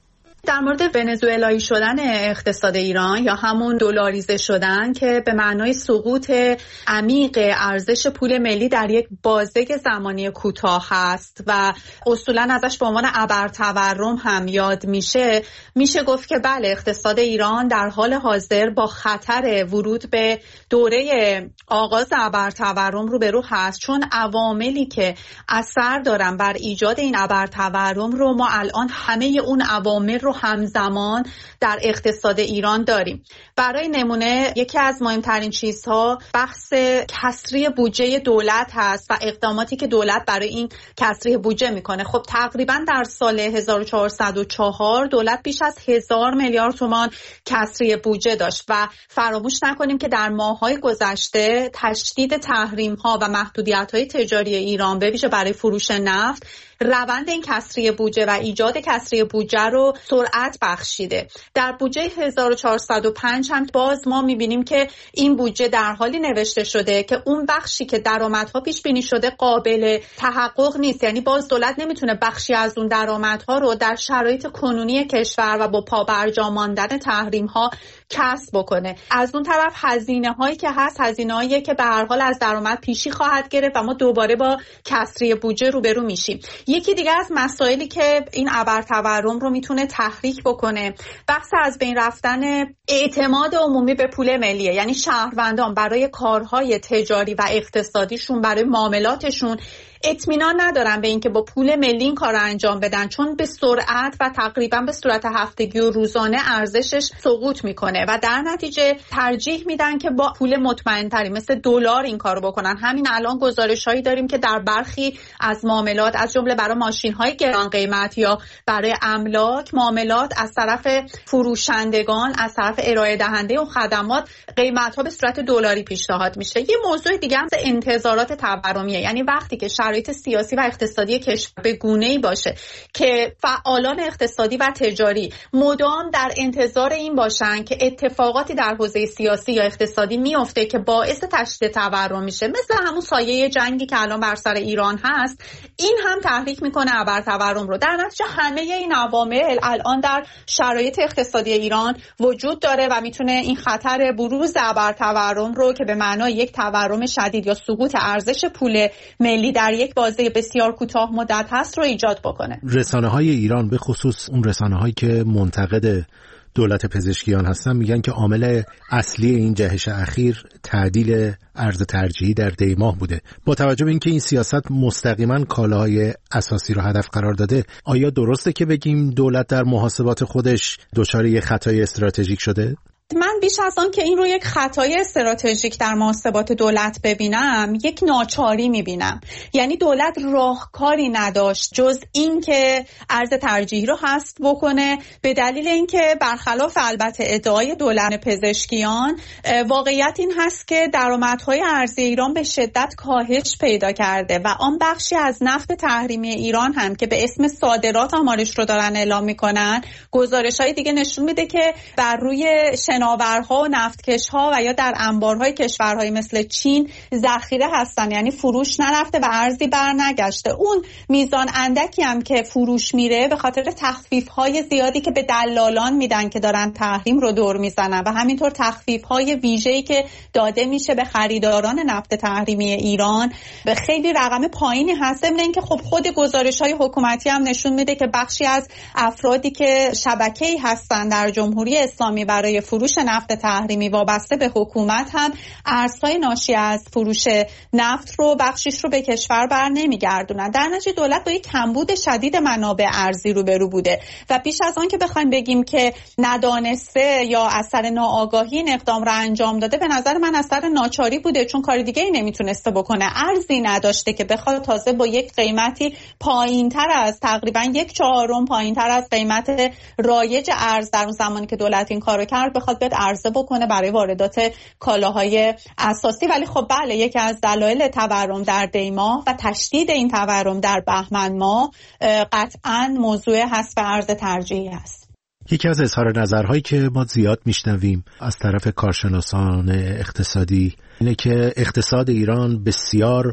در مورد ونزوئلایی شدن اقتصاد ایران یا همون دلاریزه شدن که به معنای سقوط عمیق ارزش پول ملی در یک بازه زمانی کوتاه هست و اصولا ازش به عنوان ابرتورم هم یاد میشه، میشه گفت که بله، اقتصاد ایران در حال حاضر با خطر ورود به دوره آغاز ابرتورم روبرو هست، چون عواملی که اثر دارن بر ایجاد این ابرتورم رو ما الان همه اون عوامل رو همزمان در اقتصاد ایران داریم. برای نمونه یکی از مهمترین چیزها بحث کسری بودجه دولت هست و اقداماتی که دولت برای این کسری بودجه میکنه. خب تقریبا در سال هزار و چهارصد و چهار دولت بیش از هزار میلیارد تومان کسری بودجه داشت و فراموش نکنیم که در ماه‌های گذشته تشدید تحریم‌ها و محدودیت‌های تجاری ایران به ویژه برای فروش نفت روند این کسری بودجه و ایجاد کسری بودجه رو سرعت بخشیده. در بودجه هزار و چهارصد و پنج هم باز ما می‌بینیم که این بودجه در حالی نوشته شده که اون بخشی که درآمدها پیش بینی شده قابل تحقق نیست، یعنی باز دولت نمیتونه بخشی از اون درآمدها رو در شرایط کنونی کشور و با پابرجا ماندن تحریم‌ها کسب بکنه. از اون طرف هزینه هایی که هست هزینه‌هایی که به هر حال از درآمد پیشی خواهد گرفت و ما دوباره با کسری بودجه روبرو میشیم. یکی دیگه از مسائلی که این ابرتورم رو میتونه تحریک بکنه بحث از بین رفتن اعتماد عمومی به پول ملیه، یعنی شهروندان برای کارهای تجاری و اقتصادیشون، برای معاملاتشون اطمینان ندارن به اینکه با پول ملی این کار رو انجام بدن، چون به سرعت و تقریبا به صورت هفتگی و روزانه ارزشش سقوط میکنه و در نتیجه ترجیح میدن که با پول مطمئن‌تری مثل دلار این کارو بکنن. همین الان گزارش‌هایی داریم که در برخی از معاملات از جمله برای ماشین‌های گران قیمت یا برای املاک معاملات از طرف فروشندگان، از طرف ارائه دهنده اون خدمات قیمت‌ها به صورت دلاری پیشنهاد میشه. یه موضوع دیگه هم انتظارات تورمیه، یعنی وقتی که شرایط سیاسی و اقتصادی کشور به گونه‌ای باشه که فعالان اقتصادی و تجاری مدام در انتظار این باشن که اتفاقاتی در حوزه سیاسی یا اقتصادی میفته که باعث تشدید تورم میشه، مثل همون سایه جنگی که الان بر سر ایران هست، این هم تحریک میکنه ابر تورم رو. در نتیجه همه این عوامل الان در شرایط اقتصادی ایران وجود داره و میتونه این خطر بروز ابر تورم رو که به معنای یک تورم شدید یا سقوط ارزش پول ملی در یک بازه بسیار کوتاه مدت هست رو ایجاد بکنه. رسانه‌های ایران به خصوص اون رسانه‌هایی که منتقد دولت پزشکیان هستن میگن که عامل اصلی این جهش اخیر تعدیل ارز ترجیحی در دی ماه بوده. با توجه به اینکه این سیاست مستقیما کالاهای اساسی رو هدف قرار داده، آیا درسته که بگیم دولت در محاسبات خودش دچار یک خطای استراتژیک شده؟ من بیش از آن که این رو یک خطای استراتژیک در محاسبات دولت ببینم، یک ناچاری میبینم. یعنی دولت راهکاری نداشت جز این که ارز ترجیحی رو حذف بکنه، به دلیل اینکه برخلاف البته ادعای دولت پزشکیان، واقعیت این هست که درآمدهای ارزی ایران به شدت کاهش پیدا کرده و آن بخشی از نفت تحریمی ایران هم که به اسم صادرات آمارش رو دارن اعلام میکنن، گزارش‌های دیگه نشون میده که بر روی شناورها و نفتکش‌ها و یا در انبارهای کشورهای مثل چین ذخیره هستن، یعنی فروش نرفته و ارزی بر نگشته. اون میزان اندکی هم که فروش میره به خاطر تخفیف‌های زیادی که به دلالان میدن که دارن تحریم رو دور میزنن و همینطور تخفیف‌های ویژه‌ای که داده میشه به خریداران نفت تحریمی ایران به خیلی رقم پایینی هست. ضمن اینکه خب خود گزارش‌های حکومتی هم نشون میده که بخشی از افرادی که شبکه‌ای هستن در جمهوری اسلامی برای فروش نفت تحریمی وابسته به حکومت هم ارزهای ناشی از فروش نفت رو بخشیش رو به کشور بر نمیگردونن. در نتیجه دولت با یک کمبود شدید منابع ارزی روبرو بوده و بیش از آن که بخوایم بگیم که ندانسته یا اثر ناآگاهی این اقدام رو انجام داده، به نظر من اثر ناچاری بوده، چون کار دیگه ای نمیتونسته بکنه. ارزی نداشته که بخواد تازه با یک قیمتی پایینتر از تقریبا یک چهارم پایینتر از قیمت رایج ارز در اون زمانی که دولت این کارو کرد بخواد بیاد عرضه بکنه برای واردات کالاهای اساسی. ولی خب بله، یکی از دلایل تورم در دی ماه و تشدید این تورم در بهمن ماه قطعاً موضوع حذف ارز ترجیحی است. یکی از اظهار نظرهایی که ما زیاد میشنویم از طرف کارشناسان اقتصادی اینه که اقتصاد ایران بسیار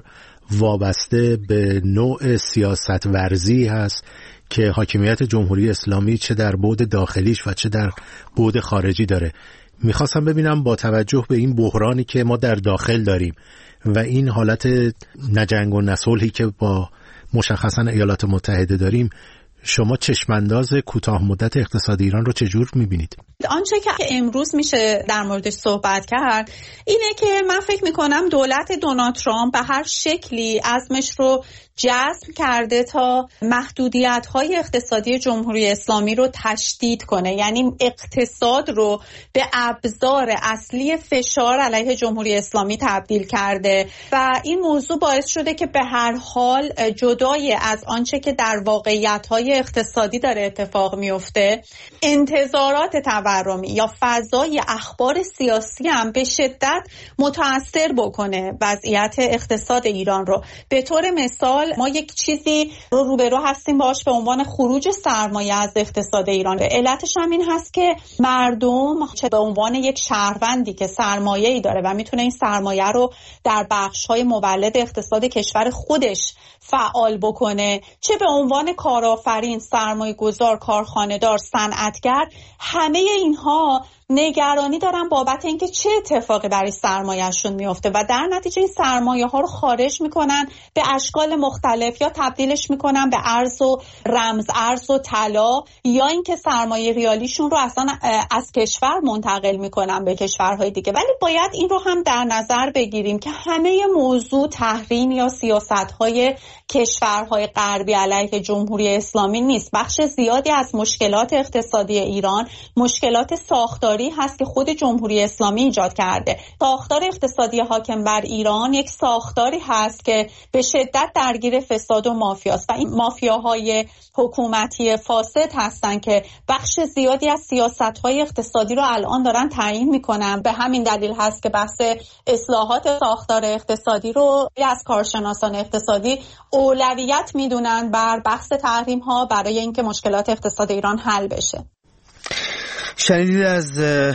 وابسته به نوع سیاست ورزی هست که حاکمیت جمهوری اسلامی چه در بعد داخلیش و چه در بعد خارجی داره. میخواستم ببینم با توجه به این بحرانی که ما در داخل داریم و این حالت نجنگ و نصلحی که با مشخصا ایالات متحده داریم، شما چشمانداز کوتاه مدت اقتصاد ایران رو چجور میبینید؟ آنچه که امروز میشه در موردش صحبت کرد اینه که من فکر میکنم دولت دونالد ترامپ به هر شکلی عزمش رو جزم کرده تا محدودیت‌های اقتصادی جمهوری اسلامی رو تشدید کنه، یعنی اقتصاد رو به ابزار اصلی فشار علیه جمهوری اسلامی تبدیل کرده و این موضوع باعث شده که به هر حال جدای از آنچه که در واقعیت‌های اقتصادی داره اتفاق میفته، انتظارات تورمی یا فضای اخبار سیاسی هم به شدت متاثر بکنه وضعیت اقتصاد ایران رو. به طور مثال ما یک چیزی رو روبرو هستیم باش به عنوان خروج سرمایه از اقتصاد ایران. علتش هم این هست که مردم چه به عنوان یک شهروندی که سرمایه‌ای داره و میتونه این سرمایه رو در بخش‌های مولد اقتصاد کشور خودش فعال بکنه، چه به عنوان کارآفرین، سرمایه‌گذار، کارخانه‌دار، صنعتگر، همه اینها نگرانی دارن بابت اینکه چه اتفاقی برای سرمایه‌شون میفته و در نتیجه این سرمایه‌ها رو خارج میکنن به اشکال مختلف، یا تبدیلش میکنن به ارز و رمز ارز و طلا، یا اینکه سرمایه ریالیشون رو اصلا از کشور منتقل میکنن به کشورهای دیگه. ولی باید این رو هم در نظر بگیریم که همه موضوع تحریم یا سیاست‌های کشورهای غربی علیه جمهوری اسلامی نیست. بخش زیادی از مشکلات اقتصادی ایران مشکلات ساختاری هست که خود جمهوری اسلامی ایجاد کرده. ساختار اقتصادی حاکم بر ایران یک ساختاری هست که به شدت درگیر فساد و مافیاست و این مافیاهای حکومتی فاسد هستن که بخش زیادی از سیاست‌های اقتصادی رو الان دارن تعیین میکنن. به همین دلیل هست که بحث اصلاحات ساختار اقتصادی رو از کارشناسان اقتصادی اولویت میدونن بر بحث تحریم ها برای اینکه مشکلات اقتصاد ایران حل بشه. شنیدید از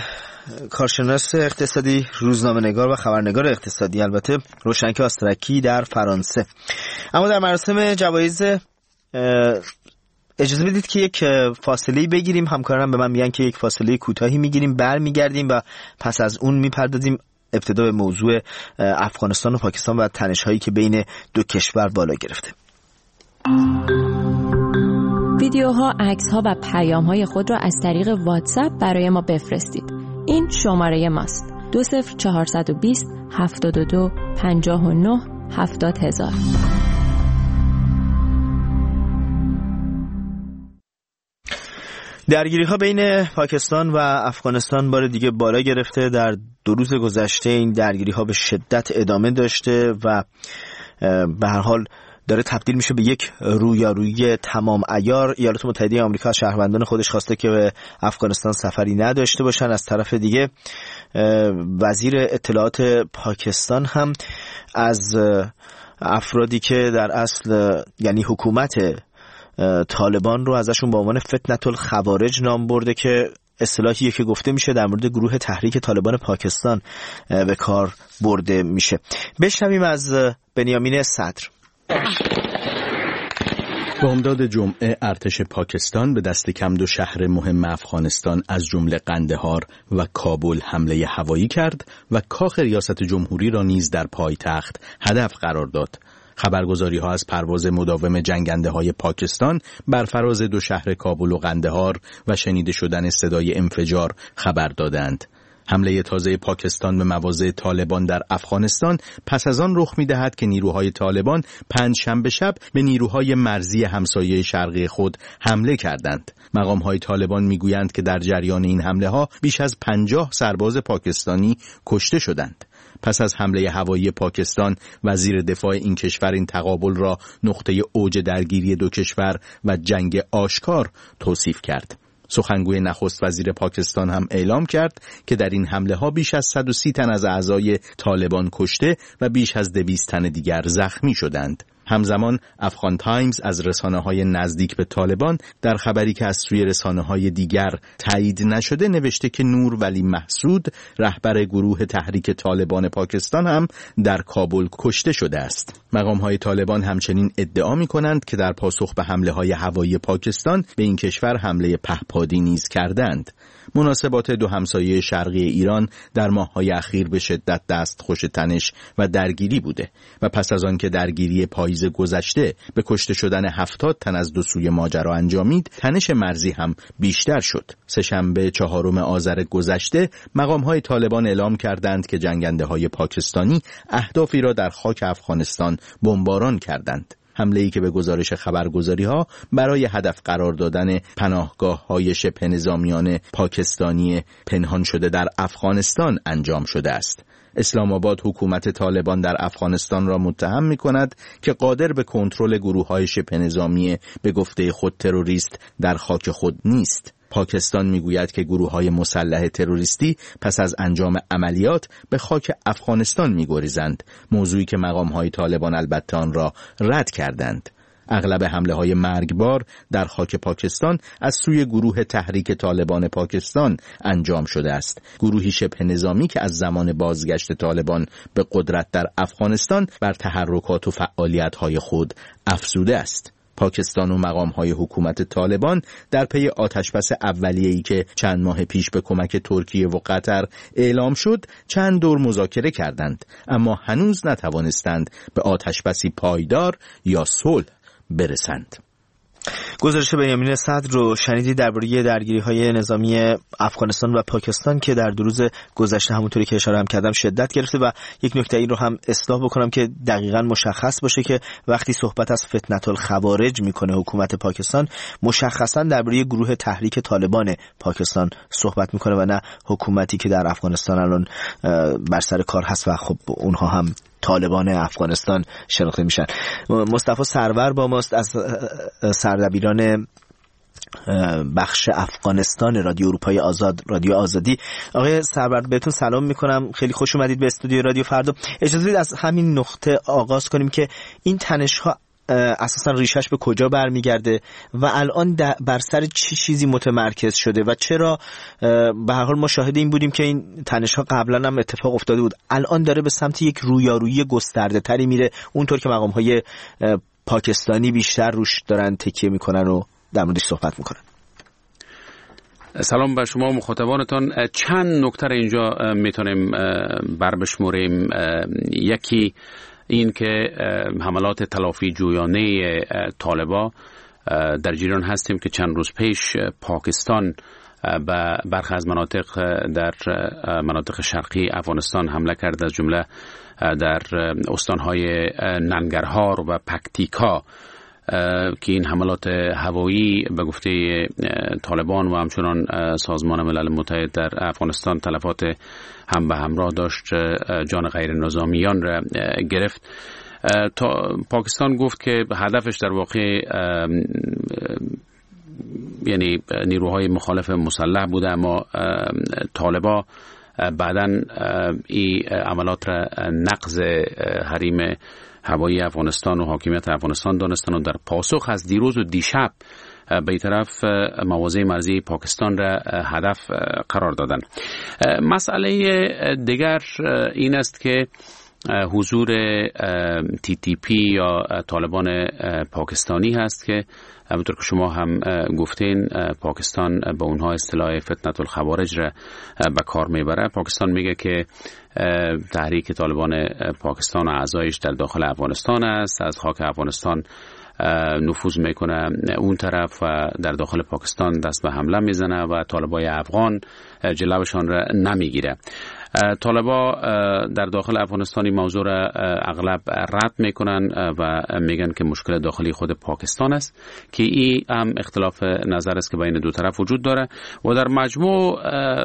کارشناس اقتصادی، روزنامه‌نگار و خبرنگار اقتصادی، البته روشنک آسترکی در فرانسه. اما در مراسم جوایز اجازه بدید که یک فاصله بگیریم. همکارانم به من میگن که یک فاصله کوتاهی میگیریم، برمیگردیم و پس از اون میپردازیم ابتدا به موضوع افغانستان و پاکستان و تنش‌هایی که بین دو کشور بالا گرفته. ویدیوها، عکس‌ها و پیام‌های خود را از طریق واتساپ برای ما بفرستید. این شماره ماست: دو صفر چهارصد و بیست هفتاد و دو پنجاه و نه هفتاد هزار. درگیری‌ها بین پاکستان و افغانستان بار دیگه بالا گرفته. در دو روز گذشته این درگیری‌ها به شدت ادامه داشته و به هر حال داره تبدیل میشه به یک رویارویی تمام عیار. ایالات متحده آمریکا از شهروندان خودش خواسته که به افغانستان سفری نداشته باشن. از طرف دیگه وزیر اطلاعات پاکستان هم از افرادی که در اصل یعنی حکومت طالبان رو ازشون به عنوان فتنة الخوارج نام برده که اصطلاحیه که گفته میشه در مورد گروه تحریک طالبان پاکستان به کار برده میشه. بشنویم از بنیامین صدر. بامداد جمعه ارتش پاکستان به دست کم دو شهر مهم افغانستان از جمله قندهار و کابل حمله هوایی کرد و کاخ ریاست جمهوری را نیز در پایتخت هدف قرار داد. خبرگزاری ها از پرواز مداوم جنگنده های پاکستان بر فراز دو شهر کابل و قندهار و شنیده شدن صدای انفجار خبر دادند. حمله تازه پاکستان به مواضع طالبان در افغانستان پس از آن رخ می‌دهد که نیروهای طالبان پنجشنبه شب به نیروهای مرزی همسایه شرقی خود حمله کردند. مقام‌های طالبان می‌گویند که در جریان این حمله‌ها بیش از پنجاه سرباز پاکستانی کشته شدند. پس از حمله هوایی پاکستان، وزیر دفاع این کشور این تقابل را نقطه اوج درگیری دو کشور و جنگ آشکار توصیف کرد. سخنگوی نخست وزیر پاکستان هم اعلام کرد که در این حمله ها بیش از صد و سی تن از اعضای طالبان کشته و بیش از دویست تن دیگر زخمی شدند. همزمان افغان تایمز از رسانه‌های نزدیک به طالبان در خبری که از سوی رسانه‌های دیگر تایید نشده نوشته که نور ولی محسود، رهبر گروه تحریک طالبان پاکستان، هم در کابل کشته شده است. مقام‌های طالبان همچنین ادعا می‌کنند که در پاسخ به حمله‌های هوایی پاکستان به این کشور حمله پهپادی نیز کردند. مناسبات دو همسایه شرقی ایران در ماه‌های اخیر به شدت دستخوش تنش و درگیری بوده و پس از آن که درگیری پاییز گذشته به کشته شدن هفتاد تن از دو سوی ماجرا انجامید، تنش مرزی هم بیشتر شد. سه‌شنبه چهارم آذر گذشته مقام‌های طالبان اعلام کردند که جنگنده‌های پاکستانی اهدافی را در خاک افغانستان بمباران کردند. حمله‌ای که به گزارش خبرگزاری‌ها برای هدف قرار دادن پناهگاه‌های شبه نظامیان پاکستانی پنهان شده در افغانستان انجام شده است. اسلام آباد حکومت طالبان در افغانستان را متهم می‌کند که قادر به کنترل گروه‌های شبه نظامی به گفته خود تروریست در خاک خود نیست. پاکستان میگوید که گروه‌های مسلح تروریستی پس از انجام عملیات به خاک افغانستان می‌گریزند، موضوعی که مقام‌های طالبان البته آن را رد کردند. اغلب حمله‌های مرگبار در خاک پاکستان از سوی گروه تحریک طالبان پاکستان انجام شده است. گروهی شبه نظامی که از زمان بازگشت طالبان به قدرت در افغانستان بر تحرکات و فعالیت‌های خود افزوده است. پاکستان و مقام‌های حکومت طالبان در پی آتشبس اولیه‌ای که چند ماه پیش به کمک ترکیه و قطر اعلام شد، چند دور مذاکره کردند، اما هنوز نتوانستند به آتشبسی پایدار یا صلح برسند. گزارش بنیامین صدر رو شنیدید درباره درگیری‌های نظامی افغانستان و پاکستان که در دو روز گذشته همونطوری که اشاره هم کردم شدت گرفته. و یک نکته این رو هم اصلاح بکنم که دقیقاً مشخص باشه که وقتی صحبت از فتنة الخوارج میکنه حکومت پاکستان، مشخصاً درباره گروه تحریک طالبان پاکستان صحبت میکنه و نه حکومتی که در افغانستان الان بر سر کار هست و خب اونها هم طالبان افغانستان شناخته میشن. مصطفی سرور با ماست از سردبیران بخش افغانستان رادیو اروپای آزاد، رادیو آزادی. آقای سرور بهتون سلام میکنم، خیلی خوش اومدید به استودیو رادیو فردا. اجازه بدید از همین نقطه آغاز کنیم که این تنش ها اساسا ریشش به کجا برمیگرده و الان بر سر چه چیزی متمرکز شده و چرا به هر حال ما شاهد این بودیم که این تنش‌ها قبلا هم اتفاق افتاده بود، الان داره به سمت یک رویارویی گسترده تری میره، اونطور که مقام‌های پاکستانی بیشتر روش دارن تکیه میکنن و در موردش صحبت میکنن. سلام به شما مخاطبانتان. چند نکته اینجا میتونیم بربشموریم. یکی این که حملات تلافی جویانه طالبا در جریان هستیم که چند روز پیش پاکستان به برخی از مناطق در مناطق شرقی افغانستان حمله کرد، از جمله در استانهای ننگرهار و پکتیکا که این حملات هوایی به گفته طالبان و همچنان سازمان ملل متحد در افغانستان تلفات هم به همراه داشت، جان غیر نظامیان را گرفت. تا پاکستان گفت که هدفش در واقع یعنی نیروهای مخالف مسلح بوده، اما طالبا بعداً این عملات را نقض حریم هوایی افغانستان و حاکمیت افغانستان دانستن و در پاسخ از دیروز و دیشب به طرف مواضع مرزی پاکستان را هدف قرار دادن. مسئله دیگر این است که حضور تی تی پی یا طالبان پاکستانی هست که همونطور که شما هم گفتین پاکستان به اونها اصطلاح فتنة الخوارج را به کار میبره. پاکستان میگه که تحریک طالبان پاکستان و اعضایش در داخل افغانستان است، از خاک افغانستان نفوذ میکنه اون طرف و در داخل پاکستان دست به حمله میزنه و طالبای افغان جلوشان را نمیگیره. طالبا در داخل افغانستانی موضوع را اغلب رد میکنن و میگن که مشکل داخلی خود پاکستان است که این هم اختلاف نظر است که بین دو طرف وجود داره و در مجموع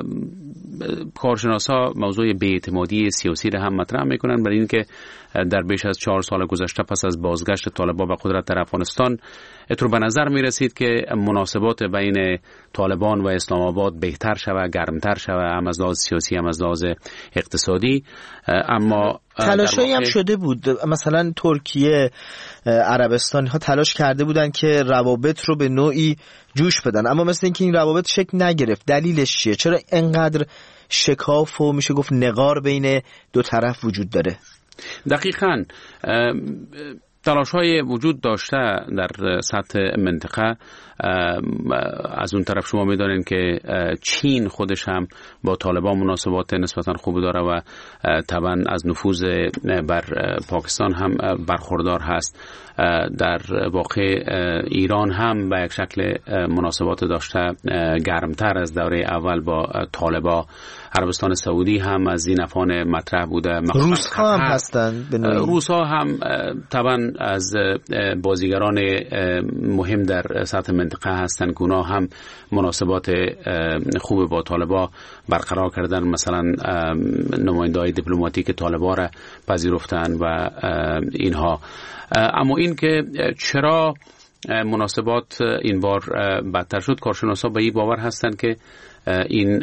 کارشناسا موضوع بی‌اعتمادی سیاسی را هم مطرح میکنن، برای اینکه در بیش از چهار سال گذشته پس از بازگشت طالبا به قدرت در افغانستان اتر به نظر می رسید که مناسبات بین طالبان و اسلام آباد بهتر شود، گرمتر شود، هم از لحاظ سیاسی هم از لحاظ اقتصادی. اما تلاشایی هم شده بود، مثلا ترکیه، عربستان ها تلاش کرده بودن که روابط رو به نوعی جوش بدن، اما مثل اینکه این روابط شکل نگرفت. دلیلش چیه؟ چرا اینقدر شکاف و میشه گفت نقار بین دو طرف وجود داره؟ دقیقاً تلاش های وجود داشته در سطح منطقه. از اون طرف شما میدونین که چین خودش هم با طالبان مناسبات نسبتاً خوب داره و طبعا از نفوذ بر پاکستان هم برخوردار هست. در واقع ایران هم به یک شکل مناسبات داشته گرمتر از دوره اول با طالبا. عربستان سعودی هم از این افغان مطرح بوده. روس ها هم هستن. روس ها هم طبعا از بازیگران مهم در سطح منطقه هستن که اونا هم مناسبات خوب با طالبا برقرار کردن، مثلا نماینده های دیپلماتیک طالبا را پذیرفتن و اینها. اما این که چرا مناسبات این بار بدتر شد، کارشناسا به این باور هستند که این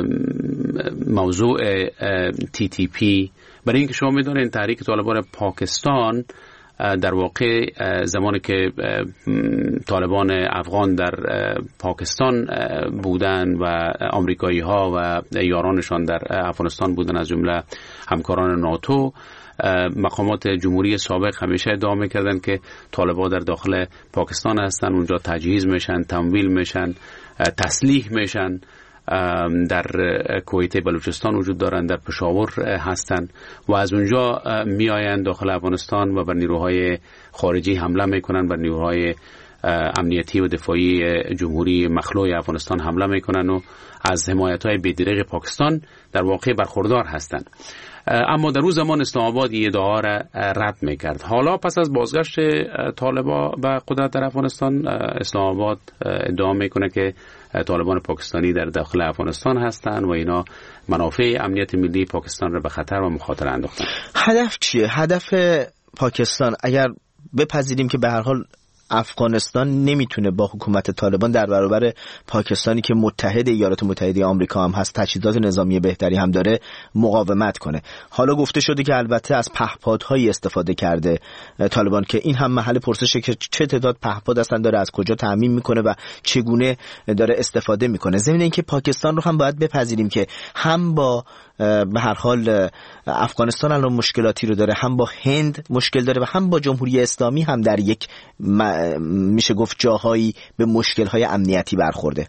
موضوع تی تی پی، برای اینکه شما میدونید تحریک طالبان پاکستان در واقع زمانی که طالبان افغان در پاکستان بودن و آمریکایی ها و یارانشان در افغانستان بودن، از جمله همکاران ناتو، مقامات جمهوری سابق همیشه ادعا میکردن که طالبان در داخل پاکستان هستن، اونجا تجهیز میشن، تمویل میشن، تسلیح میشن. در کویت بلوچستان وجود دارن، در پشاور هستن و از اونجا میآیند داخل افغانستان و بر نیروهای خارجی حمله میکنن، بر نیروهای امنیتی و دفاعی جمهوری مخلوع افغانستان حمله میکنن و از حمایت‌های بی‌دریغ پاکستان در واقع برخوردار هستند. اما در روز زمان اسلام آباد این ادعا را رد میکرد. حالا پس از بازگشت طالبان به قدرت در افغانستان، اسلام آباد ادعا میکنه که طالبان پاکستانی در داخل افغانستان هستند و اینا منافع امنیت ملی پاکستان را به خطر و مخاطره انداختن. هدف چیه؟ هدف پاکستان اگر بپذیریم که به هر حال افغانستان نمیتونه با حکومت طالبان در برابر پاکستانی که متحد ایالات متحده آمریکا هم هست، تجهیزات نظامی بهتری هم داره، مقاومت کنه. حالا گفته شده که البته از پهپادهایی استفاده کرده طالبان که این هم محل پرسشه که چه تعداد پهپاد اصلا داره، از کجا تامین میکنه و چگونه داره استفاده میکنه. ضمن اینکه پاکستان رو هم باید بپذیریم که هم با به هر حال افغانستان الان مشکلاتی رو داره، هم با هند مشکل داره و هم با جمهوری اسلامی هم در یک میشه گفت جاهایی به مشکل‌های امنیتی برخورده.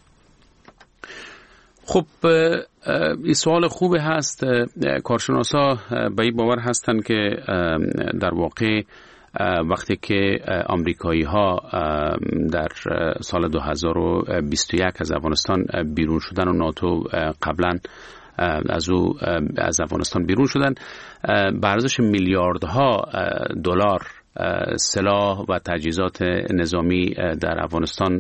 خب این سوال خوبه هست. کارشناسا به این باور هستن که در واقع وقتی که آمریکایی ها در سال دو هزار و بیست و یک از افغانستان بیرون شدن و ناتو قبلا از او از افغانستان بیرون شدن، به ارزش میلیاردها دلار سلاح و تجهیزات نظامی در افغانستان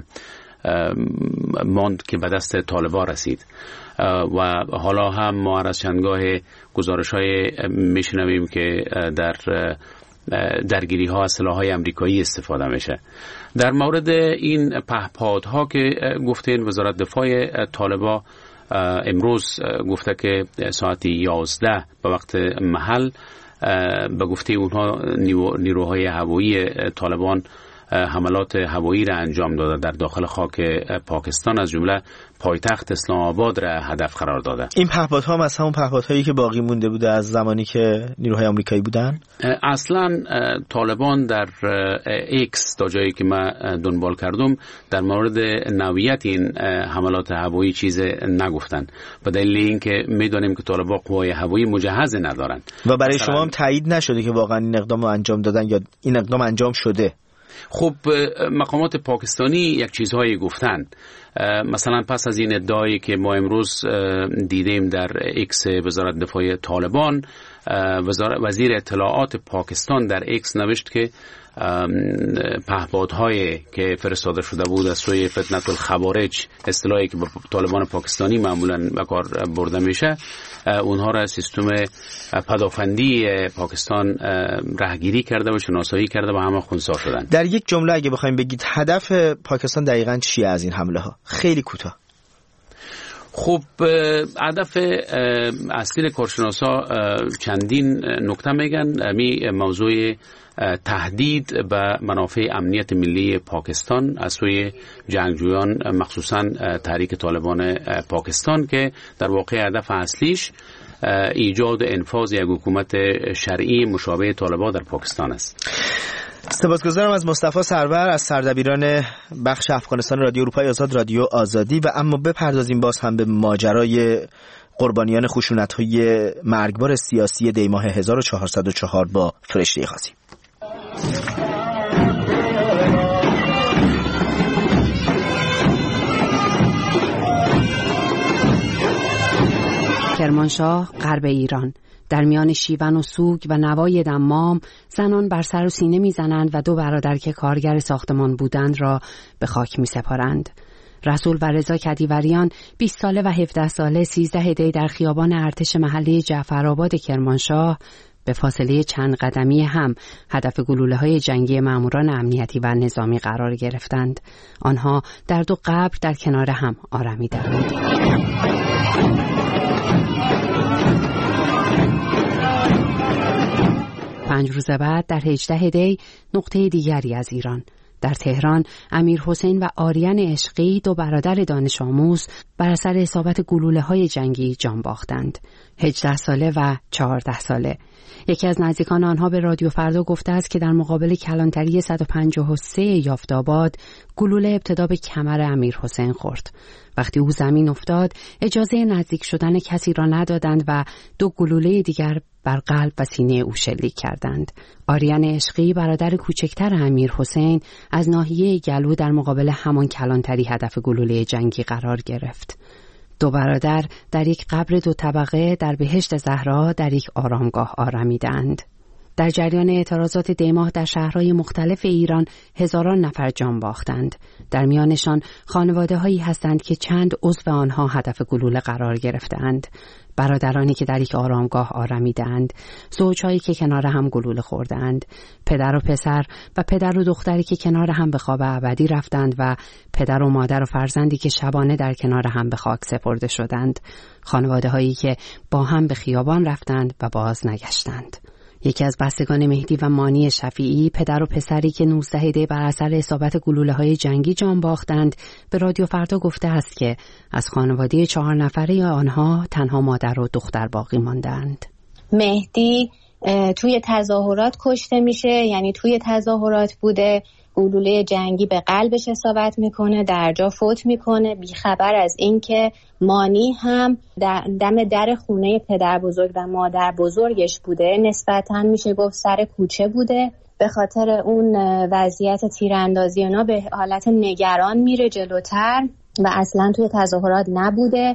ماند که به دست طالبان رسید و حالا هم ما از چندگاه گزارش‌های میشنویم که در درگیری ها از سلاح‌های آمریکایی استفاده میشه. در مورد این پهپادها که گفتین، وزارت دفاع طالبان امروز گفته که ساعت یازده به وقت محل به گفته اونها نیروهای هوایی طالبان حملات هوایی را انجام داده در داخل خاک پاکستان، از جمله پایتخت اسلام آباد را هدف قرار داده. این پهپادها هم از همون پهپادهایی که باقی مونده بوده از زمانی که نیروهای آمریکایی بودن؟ اصلا طالبان در ایکس تا جایی که من دنبال کردم در مورد نوعیت این حملات هوایی چیز نگفتن، به دلیل اینکه میدونیم که طالبان قوای هوایی مجهز ندارن و برای شما هم تایید نشده که واقعا این اقدام انجام دادن یا این اقدام انجام شده. خب مقامات پاکستانی یک چیزهایی گفتن، مثلا پس از این ادعایی که ما امروز دیدیم در ایکس وزارت دفاع طالبان، وزیر اطلاعات پاکستان در ایکس نوشت که پهپادهایی که فرستاده شده بود از سوی فتنة الخوارج، اصطلاحی که با طالبان پاکستانی معمولا به کار برده میشه، اونها را سیستم پدافندی پاکستان راهگیری کرده و شناسایی کرده و همه خنثی شدن. در یک جمله اگه بخوایم بگید هدف پاکستان دقیقاً چیه از این حمله ها؟ خیلی کوتاه. خب هدف اصلی کارشناسا چندین نکته میگن. می موضوع تهدید به منافع امنیت ملی پاکستان از سوی جنگجویان، مخصوصا تحریک طالبان پاکستان، که در واقع هدف اصلیش ایجاد و انفاذ یک حکومت شرعی مشابه طالبان در پاکستان است. سپاسگزارم از مصطفی سرور، از سردبیران بخش افغانستان رادیو اروپای آزاد، رادیو آزادی. و اما بپردازیم باز هم به ماجرای قربانیان خشونت‌های مرگبار سیاسی دی ماه هزار و چهارصد و چهار با فرشته قاسم. کرمانشاه، غرب ایران. در میان شیون و سوگ و نوای دمام زنان بر سر و سینه میزنند و دو برادر که کارگر ساختمان بودند را به خاک می سپارند. رسول و رضا کدیوریان بیست ساله و هفده ساله سیزده دی در خیابان ارتش محلی جعفرآباد کرمانشاه به فاصله چند قدمی هم هدف گلوله‌های جنگی ماموران امنیتی و نظامی قرار گرفتند. آنها در دو قبر در کنار هم آرمیدند. پنج روز بعد در هجده دی نقطه دیگری از ایران، در تهران، امیر حسین و آریان عشقی، دو برادر دانش آموز، بر اثر اصابت گلوله‌های جنگی جان باختند. هجده ساله و چهارده ساله. یکی از نزدیکان آنها به رادیو فردا گفته است که در مقابل کلانتری صد و پنجاه و سه یافت‌آباد گلوله ابتدا به کمر امیر حسین خورد. وقتی او زمین افتاد اجازه نزدیک شدن کسی را ندادند و دو گلوله دیگر بر قلب و سینه او شلیک کردند. آریان عشقی، برادر کوچکتر امیر حسین، از ناحیه گلو در مقابل همان کلانتری هدف گلوله جنگی قرار گرفت. دو برادر در یک قبر دو طبقه در بهشت زهرا در یک آرامگاه آرمیدند. در جریان اعتراضات دیماه در شهرهای مختلف ایران هزاران نفر جان باختند. در میانشان خانواده‌هایی هستند که چند عضو آنها هدف گلوله قرار گرفتند. برادرانی که در یک آرامگاه آرمیدند، زوجهایی که کنار هم گلوله خوردند، پدر و پسر و پدر و دختری که کنار هم به خواب ابدی رفتند و پدر و مادر و فرزندی که شبانه در کنار هم به خاک سپرده شدند. خانواده‌هایی که با هم به خیابان رفتند و باز نگشتند. یکی از بستگان مهدی و مانی شفیعی، پدر و پسری که نوزده دی بر اثر اصابت گلوله‌های جنگی جان باختند، به رادیو فردا گفته است که از خانواده چهار نفره آنها تنها مادر و دختر باقی ماندند. مهدی توی تظاهرات کشته میشه، یعنی توی تظاهرات بوده، گلوله جنگی به قلبش اصابت میکنه، در جا فوت میکنه، بیخبر از این که مانی هم دم در خونه پدر بزرگ و مادر بزرگش بوده. نسبتاً میشه گفت سر کوچه بوده. به خاطر اون وضعیت تیراندازی اونا به حالت نگران میره جلوتر و اصلا توی تظاهرات نبوده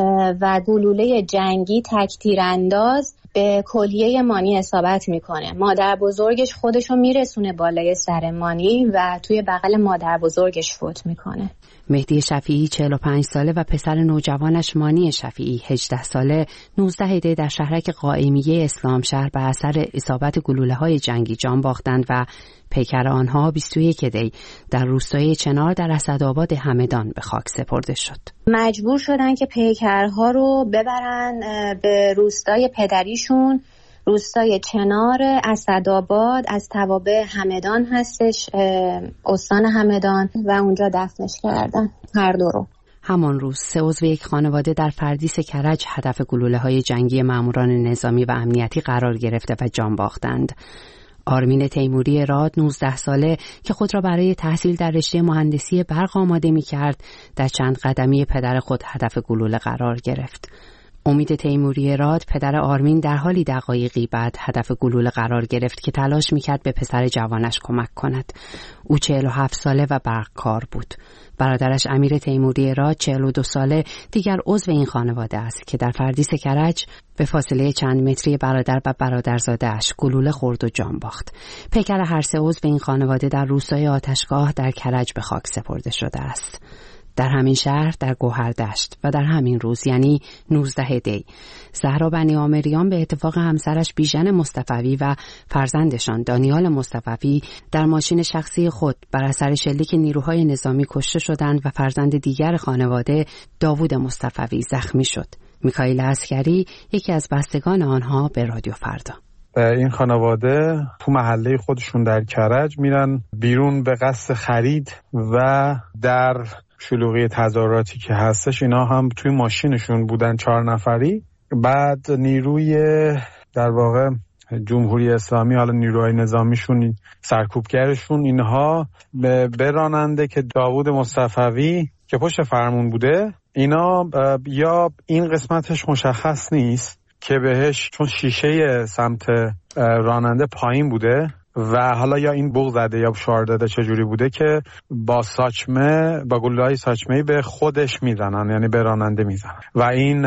و گلوله جنگی تک تیرانداز به کلیه مانی اصابت میکنه. مادر بزرگش خودشو میرسونه بالای سر مانی و توی بغل مادر بزرگش فوت میکنه. مهدی شفیعی چهل و پنج ساله و پسر نوجوانش مانی شفیعی هجده ساله نوزده دی در شهرک قائمیه اسلام شهر به اثر اصابت گلوله‌های جنگی جان باختند و پیکر آنها بیست و یک دی در روستای چنار در اسدآباد همدان به خاک سپرده شد. مجبور شدن که پیکرها رو ببرن به روستای پدریشون، روستای چنار اسدآباد، از توابع همدان هستش، استان همدان، و اونجا دفنش کردن هر دو رو. همان روز سه عضو یک خانواده در فردیس کرج هدف گلوله‌های جنگی ماموران نظامی و امنیتی قرار گرفته و جان باختند. آرمین تیموری راد نوزده ساله که خود را برای تحصیل در رشته مهندسی برق آماده می‌کرد، در چند قدمی پدر خود هدف گلوله قرار گرفت. امید تیموری راد پدر آرمین در حالی دقایقی بعد هدف گلوله قرار گرفت که تلاش می‌کرد به پسر جوانش کمک کند. او چهل و هفت ساله و برقکار بود. برادرش امیر تیموری راد چهل و دو ساله دیگر عضو این خانواده است که در فردیس کرج به فاصله چند متری برادر و برادرزاده‌اش گلوله خورد و جان باخت. پیکر هر سه عضو این خانواده در روستای آتشگاه در کرج به خاک سپرده شده است. در همین شهر در گوهردشت و در همین روز یعنی نوزده دی زهرا بنی آمریان به اتفاق همسرش بیژن مصطفوی و فرزندشان دانیال مصطفوی در ماشین شخصی خود بر اثر شلیک نیروهای نظامی کشته شدند و فرزند دیگر خانواده داوود مصطفوی زخمی شد. میکائیل عسکری یکی از بستگان آنها به رادیو فردا: این خانواده تو محله خودشون در کرج میرن بیرون به قصد خرید و در شلوغی تظاهراتی که هستش اینا هم توی ماشینشون بودن، چهار نفری. بعد نیروی در واقع جمهوری اسلامی، حالا نیروهای نظامیشون، سرکوبگرشون، اینها به راننده که داوود مصطفوی که پشت فرمون بوده، اینا یا این قسمتش مشخص نیست که بهش، چون شیشه سمت راننده پایین بوده و حالا یا این بوق زده یا شعار داده چجوری بوده که با ساچمه، با گلوله‌های ساچمه‌ای به خودش میزنن، یعنی به راننده میزنن و این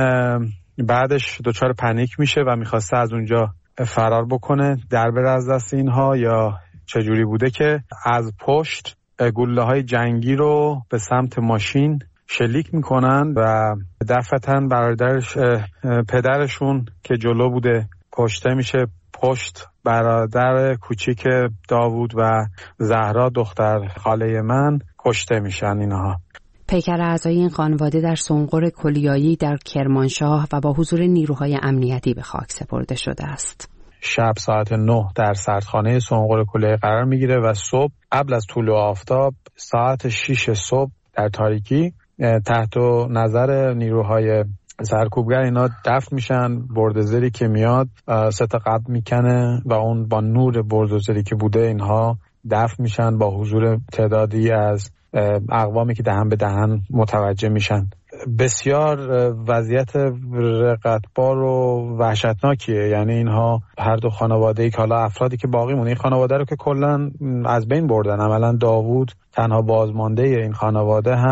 بعدش دچار پنیک میشه و میخواسته از اونجا فرار بکنه، در بره از دست اینها، یا چجوری بوده که از پشت گلوله‌های جنگی رو به سمت ماشین شلیک میکنن و دفعتاً برادرش، پدرشون که جلو بوده، کشته میشه. پشت برادر کوچیک داوود و زهرا دختر خاله من کشته میشن اینها. پیکر اعضای این خانواده در سنقر کلیایی در کرمانشاه و با حضور نیروهای امنیتی به خاک سپرده شده است. شب ساعت نه در سردخانه سنقر کلیایی قرار میگیره و صبح قبل از طلوع آفتاب ساعت شش صبح در تاریکی تحت نظر نیروهای سرکوبگر اینا دفن میشن. بردوزری که میاد سه تا قبر میکنه و اون با نور بردوزری که بوده اینها دفن میشن با حضور تعدادی از اقوامی که دهن به دهن متوجه میشن. بسیار وضعیت رقتبار و وحشتناکیه. یعنی اینها هر دو خانواده ای که حالا افرادی که باقی مونه، این خانواده رو که کلا از بین بردن. عملا داوود تنها بازمانده این خانواده هم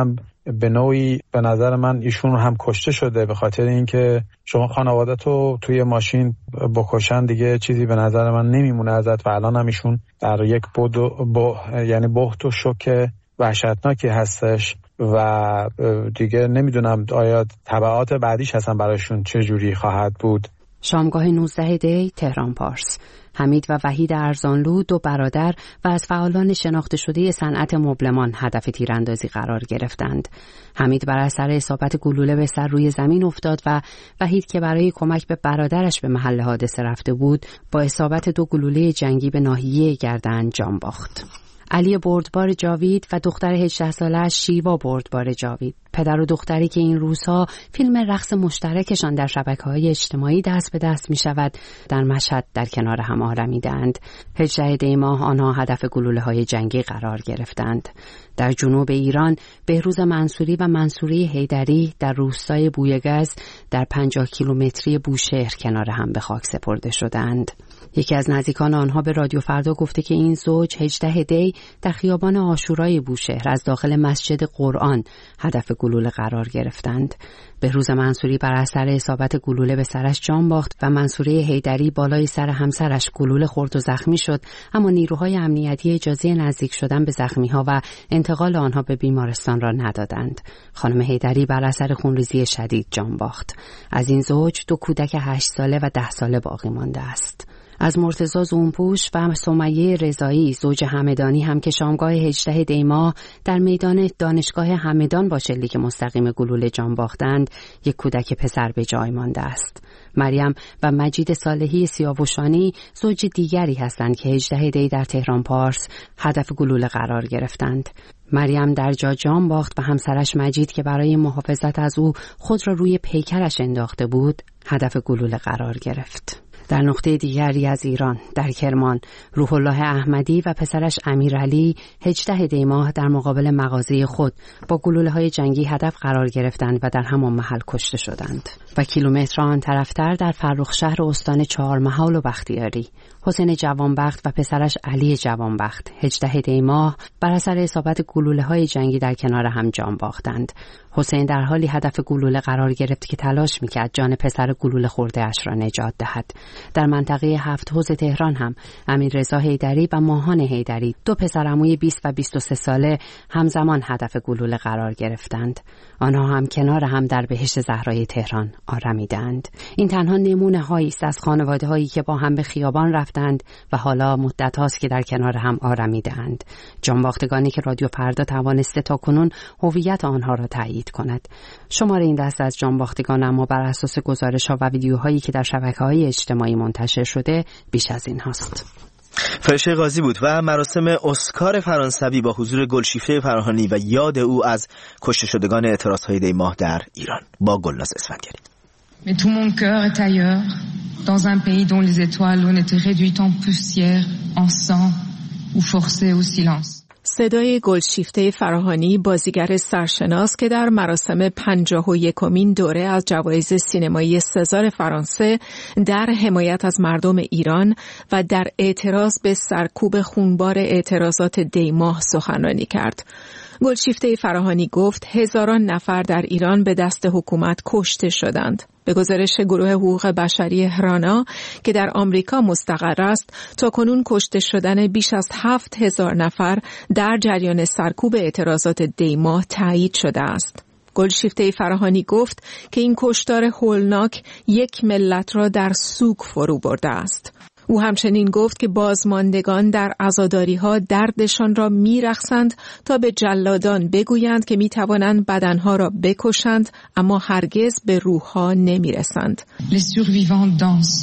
به نوعی به نظر من ایشون هم کشته شده، به خاطر اینکه شما خانواده‌تو توی ماشین بکشن دیگه چیزی به نظر من نمیمونه ازت و الان هم ایشون در یک بود با یعنی بهت و شوک وحشتناکی هستش و دیگه نمیدونم آیا تبعات بعدیش هستن برایشون چه جوری خواهد بود. شامگاه نوزده دی تهران پارس. حمید و وحید ارزانلو دو برادر و از فعالان شناخته شده صنعت مبلمان هدف تیراندازی قرار گرفتند. حمید بر اثر اصابت گلوله به سر روی زمین افتاد و وحید که برای کمک به برادرش به محل حادثه رفته بود با اصابت دو گلوله جنگی به ناحیه گردن جان باخت. علی بردبار جاوید و دختر هجده ساله‌اش شیوا بردبار جاوید، پدر و دختری که این روزها فیلم رقص مشترکشان در شبکه‌های اجتماعی دست به دست می‌شود، در مشهد در کنار هم آرمیدند. هجده دی ماه آنها هدف گلوله‌های جنگی قرار گرفتند. در جنوب ایران بهروز منصوری و منصوری حیدری در روستای بویگز در پنجاه کیلومتری بوشهر کنار هم به خاک سپرده شدند. یکی از نزدیکان آنها به رادیو فردا گفته که این زوج هجده دی در خیابان عاشورای بوشهر از داخل مسجد قرآن هدف گلوله قرار گرفتند. بهروز منصوری بر اثر اصابت گلوله به سرش جان باخت و منصوری حیدری بالای سر همسرش گلوله خورد و زخمی شد، اما نیروهای امنیتی اجازه نزدیک شدن به زخمی‌ها و انتقال آنها به بیمارستان را ندادند. خانم حیدری بر اثر خونریزی شدید جان باخت. از این زوج دو کودک هشت ساله و ده ساله باقی مانده است. از مرتضی زونپوش و سمیه رضایی زوج همدانی هم که شامگاه هجده دی ماه در میدان دانشگاه همدان با شلیک مستقیم گلوله جان باختند، یک کودک پسر به جای مانده است. مریم و مجید صالحی سیاوشانی زوج دیگری هستند که هجده دی در تهران پارس هدف گلوله قرار گرفتند. مریم در جا جان باخت و همسرش مجید که برای محافظت از او خود را روی پیکرش انداخته بود، هدف گلوله قرار گرفت. در نقطه دیگری از ایران، در کرمان، روح الله احمدی و پسرش امیرعلی هجده دی ماه در مقابل مغازه خود با گلوله‌های جنگی هدف قرار گرفتند و در همان محل کشته شدند. و کیلومتر آن طرفتر در فرخشهر استان چهارمحال و بختیاری، حسین جوانبخت و پسرش علی جوانبخت هجده دی ماه بر اثر اصابت گلوله‌های جنگی در کنار هم جان باختند. حسین در حالی هدف گلوله قرار گرفت که تلاش می‌کرد جان پسر گلوله خورده اش را نجات دهد. در منطقه هفت حوض تهران هم امیررضا حیدری و ماهان حیدری، دو پسرعموی بیست و بیست و سه ساله، همزمان هدف گلوله قرار گرفتند. آنها هم کنار هم در بهشت زهرای تهران آرمیدند. این تنها نمونه هایی است از خانواده هایی که با هم به خیابان رفتند و حالا مدت هاست که در کنار هم آرمیدند. جانباختگانی که رادیو فردا توانسته تا کنون هویت آنها را تایید کند. شمار این دست از جانباختگان اما بر اساس گزارش‌ها و ویدیوهایی که در شبکه‌های اجتماعی منتشر شده بیش از این هست. فرشته قاضی بود و مراسم اسکار فرانسوی با حضور گلشیفته فراهانی و یاد او از کشته شدگان اعتراضهای دی ماه در ایران با گلناز اسفندیاری. Mais tout mon cœur est ailleurs, dans un pays dont les étoiles ont été réduites en poussière, en sang ou forcées au silence. صدای گلشیفته فراهانی، بازیگر سرشناس که در مراسم پنجاه و یکمین دوره از جوایز سینمایی سزار فرانسه در حمایت از مردم ایران و در اعتراض به سرکوب خونبار اعتراضات دی ماه سخنرانی کرد. گلشیفته فراهانی گفت هزاران نفر در ایران به دست حکومت کشته شدند. به گزارش گروه حقوق بشری هرانا که در آمریکا مستقر است، تا کنون کشته شدن بیش از هفت هزار نفر در جریان سرکوب اعتراضات دی ماه تایید شده است. گلشیفته فراهانی گفت که این کشتار هولناک یک ملت را در سوگ فرو برده است. او همچنین گفت که بازماندگان در عزاداری‌ها دردشان را می‌رقصند تا به جلادان بگویند که می‌توانند بدنها را بکشند اما هرگز به روح‌ها نمی‌رسند. Les survivants dansent.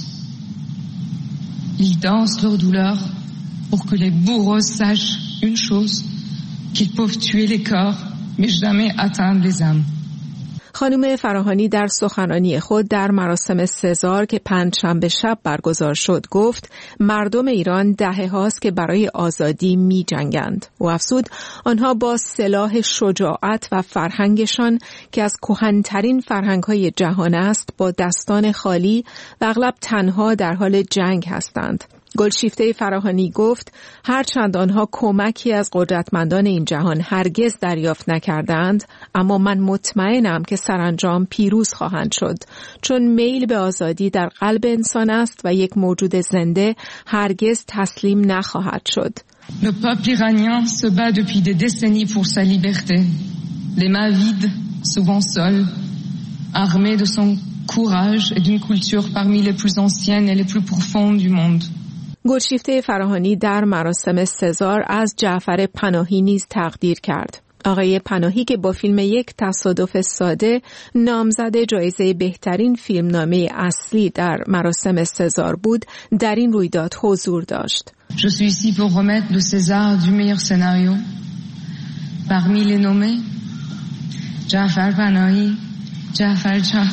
Ils dansent leur douleur pour que les bourreaux sachent une chose, qu'ils peuvent tuer les corps mais jamais atteindre les âmes. خانم فراهانی در سخنرانی خود در مراسم سزار که پنجشنبه شب برگزار شد گفت مردم ایران دهه هاست که برای آزادی می جنگند. و افزود آنها با سلاح شجاعت و فرهنگشان که از کهن‌ترین فرهنگ‌های جهان است با دستان خالی و اغلب تنها در حال جنگ هستند. گلشیفته فراهانی گفت هرچند آنها کمکی از قدرتمندان این جهان هرگز دریافت نکردند، اما من مطمئنم که سرانجام پیروز خواهند شد، چون میل به آزادی در قلب انسان است و یک موجود زنده هرگز تسلیم نخواهد شد. Le peuple iranien se bat depuis des décennies pour sa liberté. Les mains vides, souvent seules, armées de son courage et d'une culture parmi les plus anciennes et les plus profondes du monde. گلشیفته فراهانی در مراسم سزار از جعفر پناهی نیز تقدیر کرد. آقای پناهی که با فیلم یک تصادف ساده نامزد جایزه بهترین فیلمنامه اصلی در مراسم سزار بود، در این رویداد حضور داشت. Je suis ici pour remettre le César du meilleur scénario. Parmi les nommés, Jafar Panahi, Jafar Shah.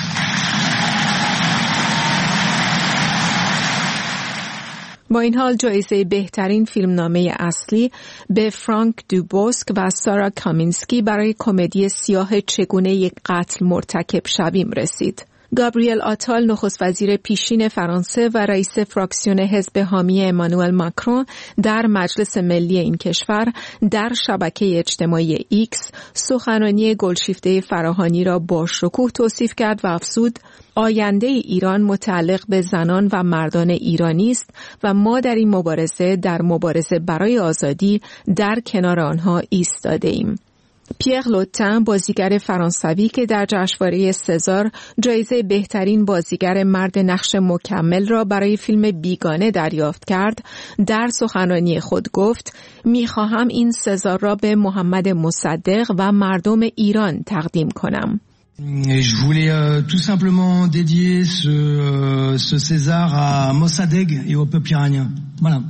با این حال جایزه بهترین فیلمنامه اصلی به فرانک دوبوسک و سارا کامینسکی برای کمدی سیاه چگونه یک قتل مرتکب شویم رسید. گابریل آتال نخست وزیر پیشین فرانسه و رئیس فراکسیون حزب حامی امانوئل ماکرون در مجلس ملی این کشور در شبکه اجتماعی ایکس سخنرانی گلشیفته فراهانی را با شکوه توصیف کرد و افزود آینده ایران متعلق به زنان و مردان ایرانی است و ما در این مبارزه در مبارزه برای آزادی در کنار آنها ایستاده ایم. پیر لوتن بازیگر فرانسوی که در جشنواره سزار جایزه بهترین بازیگر مرد نقش مکمل را برای فیلم بیگانه دریافت کرد، در سخنرانی خود گفت می‌خواهم این سزار را به محمد مصدق و مردم ایران تقدیم کنم. Et je voulais euh, tout simplement dédier ce, euh, ce César à Mossadegh et au peuple iranien. Voilà.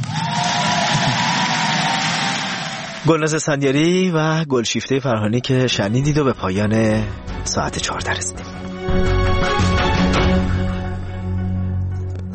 گلناز اسفندیاری و گلشیفته فراهانی که شنیدید و به پایان ساعت چهارده رسیدیم.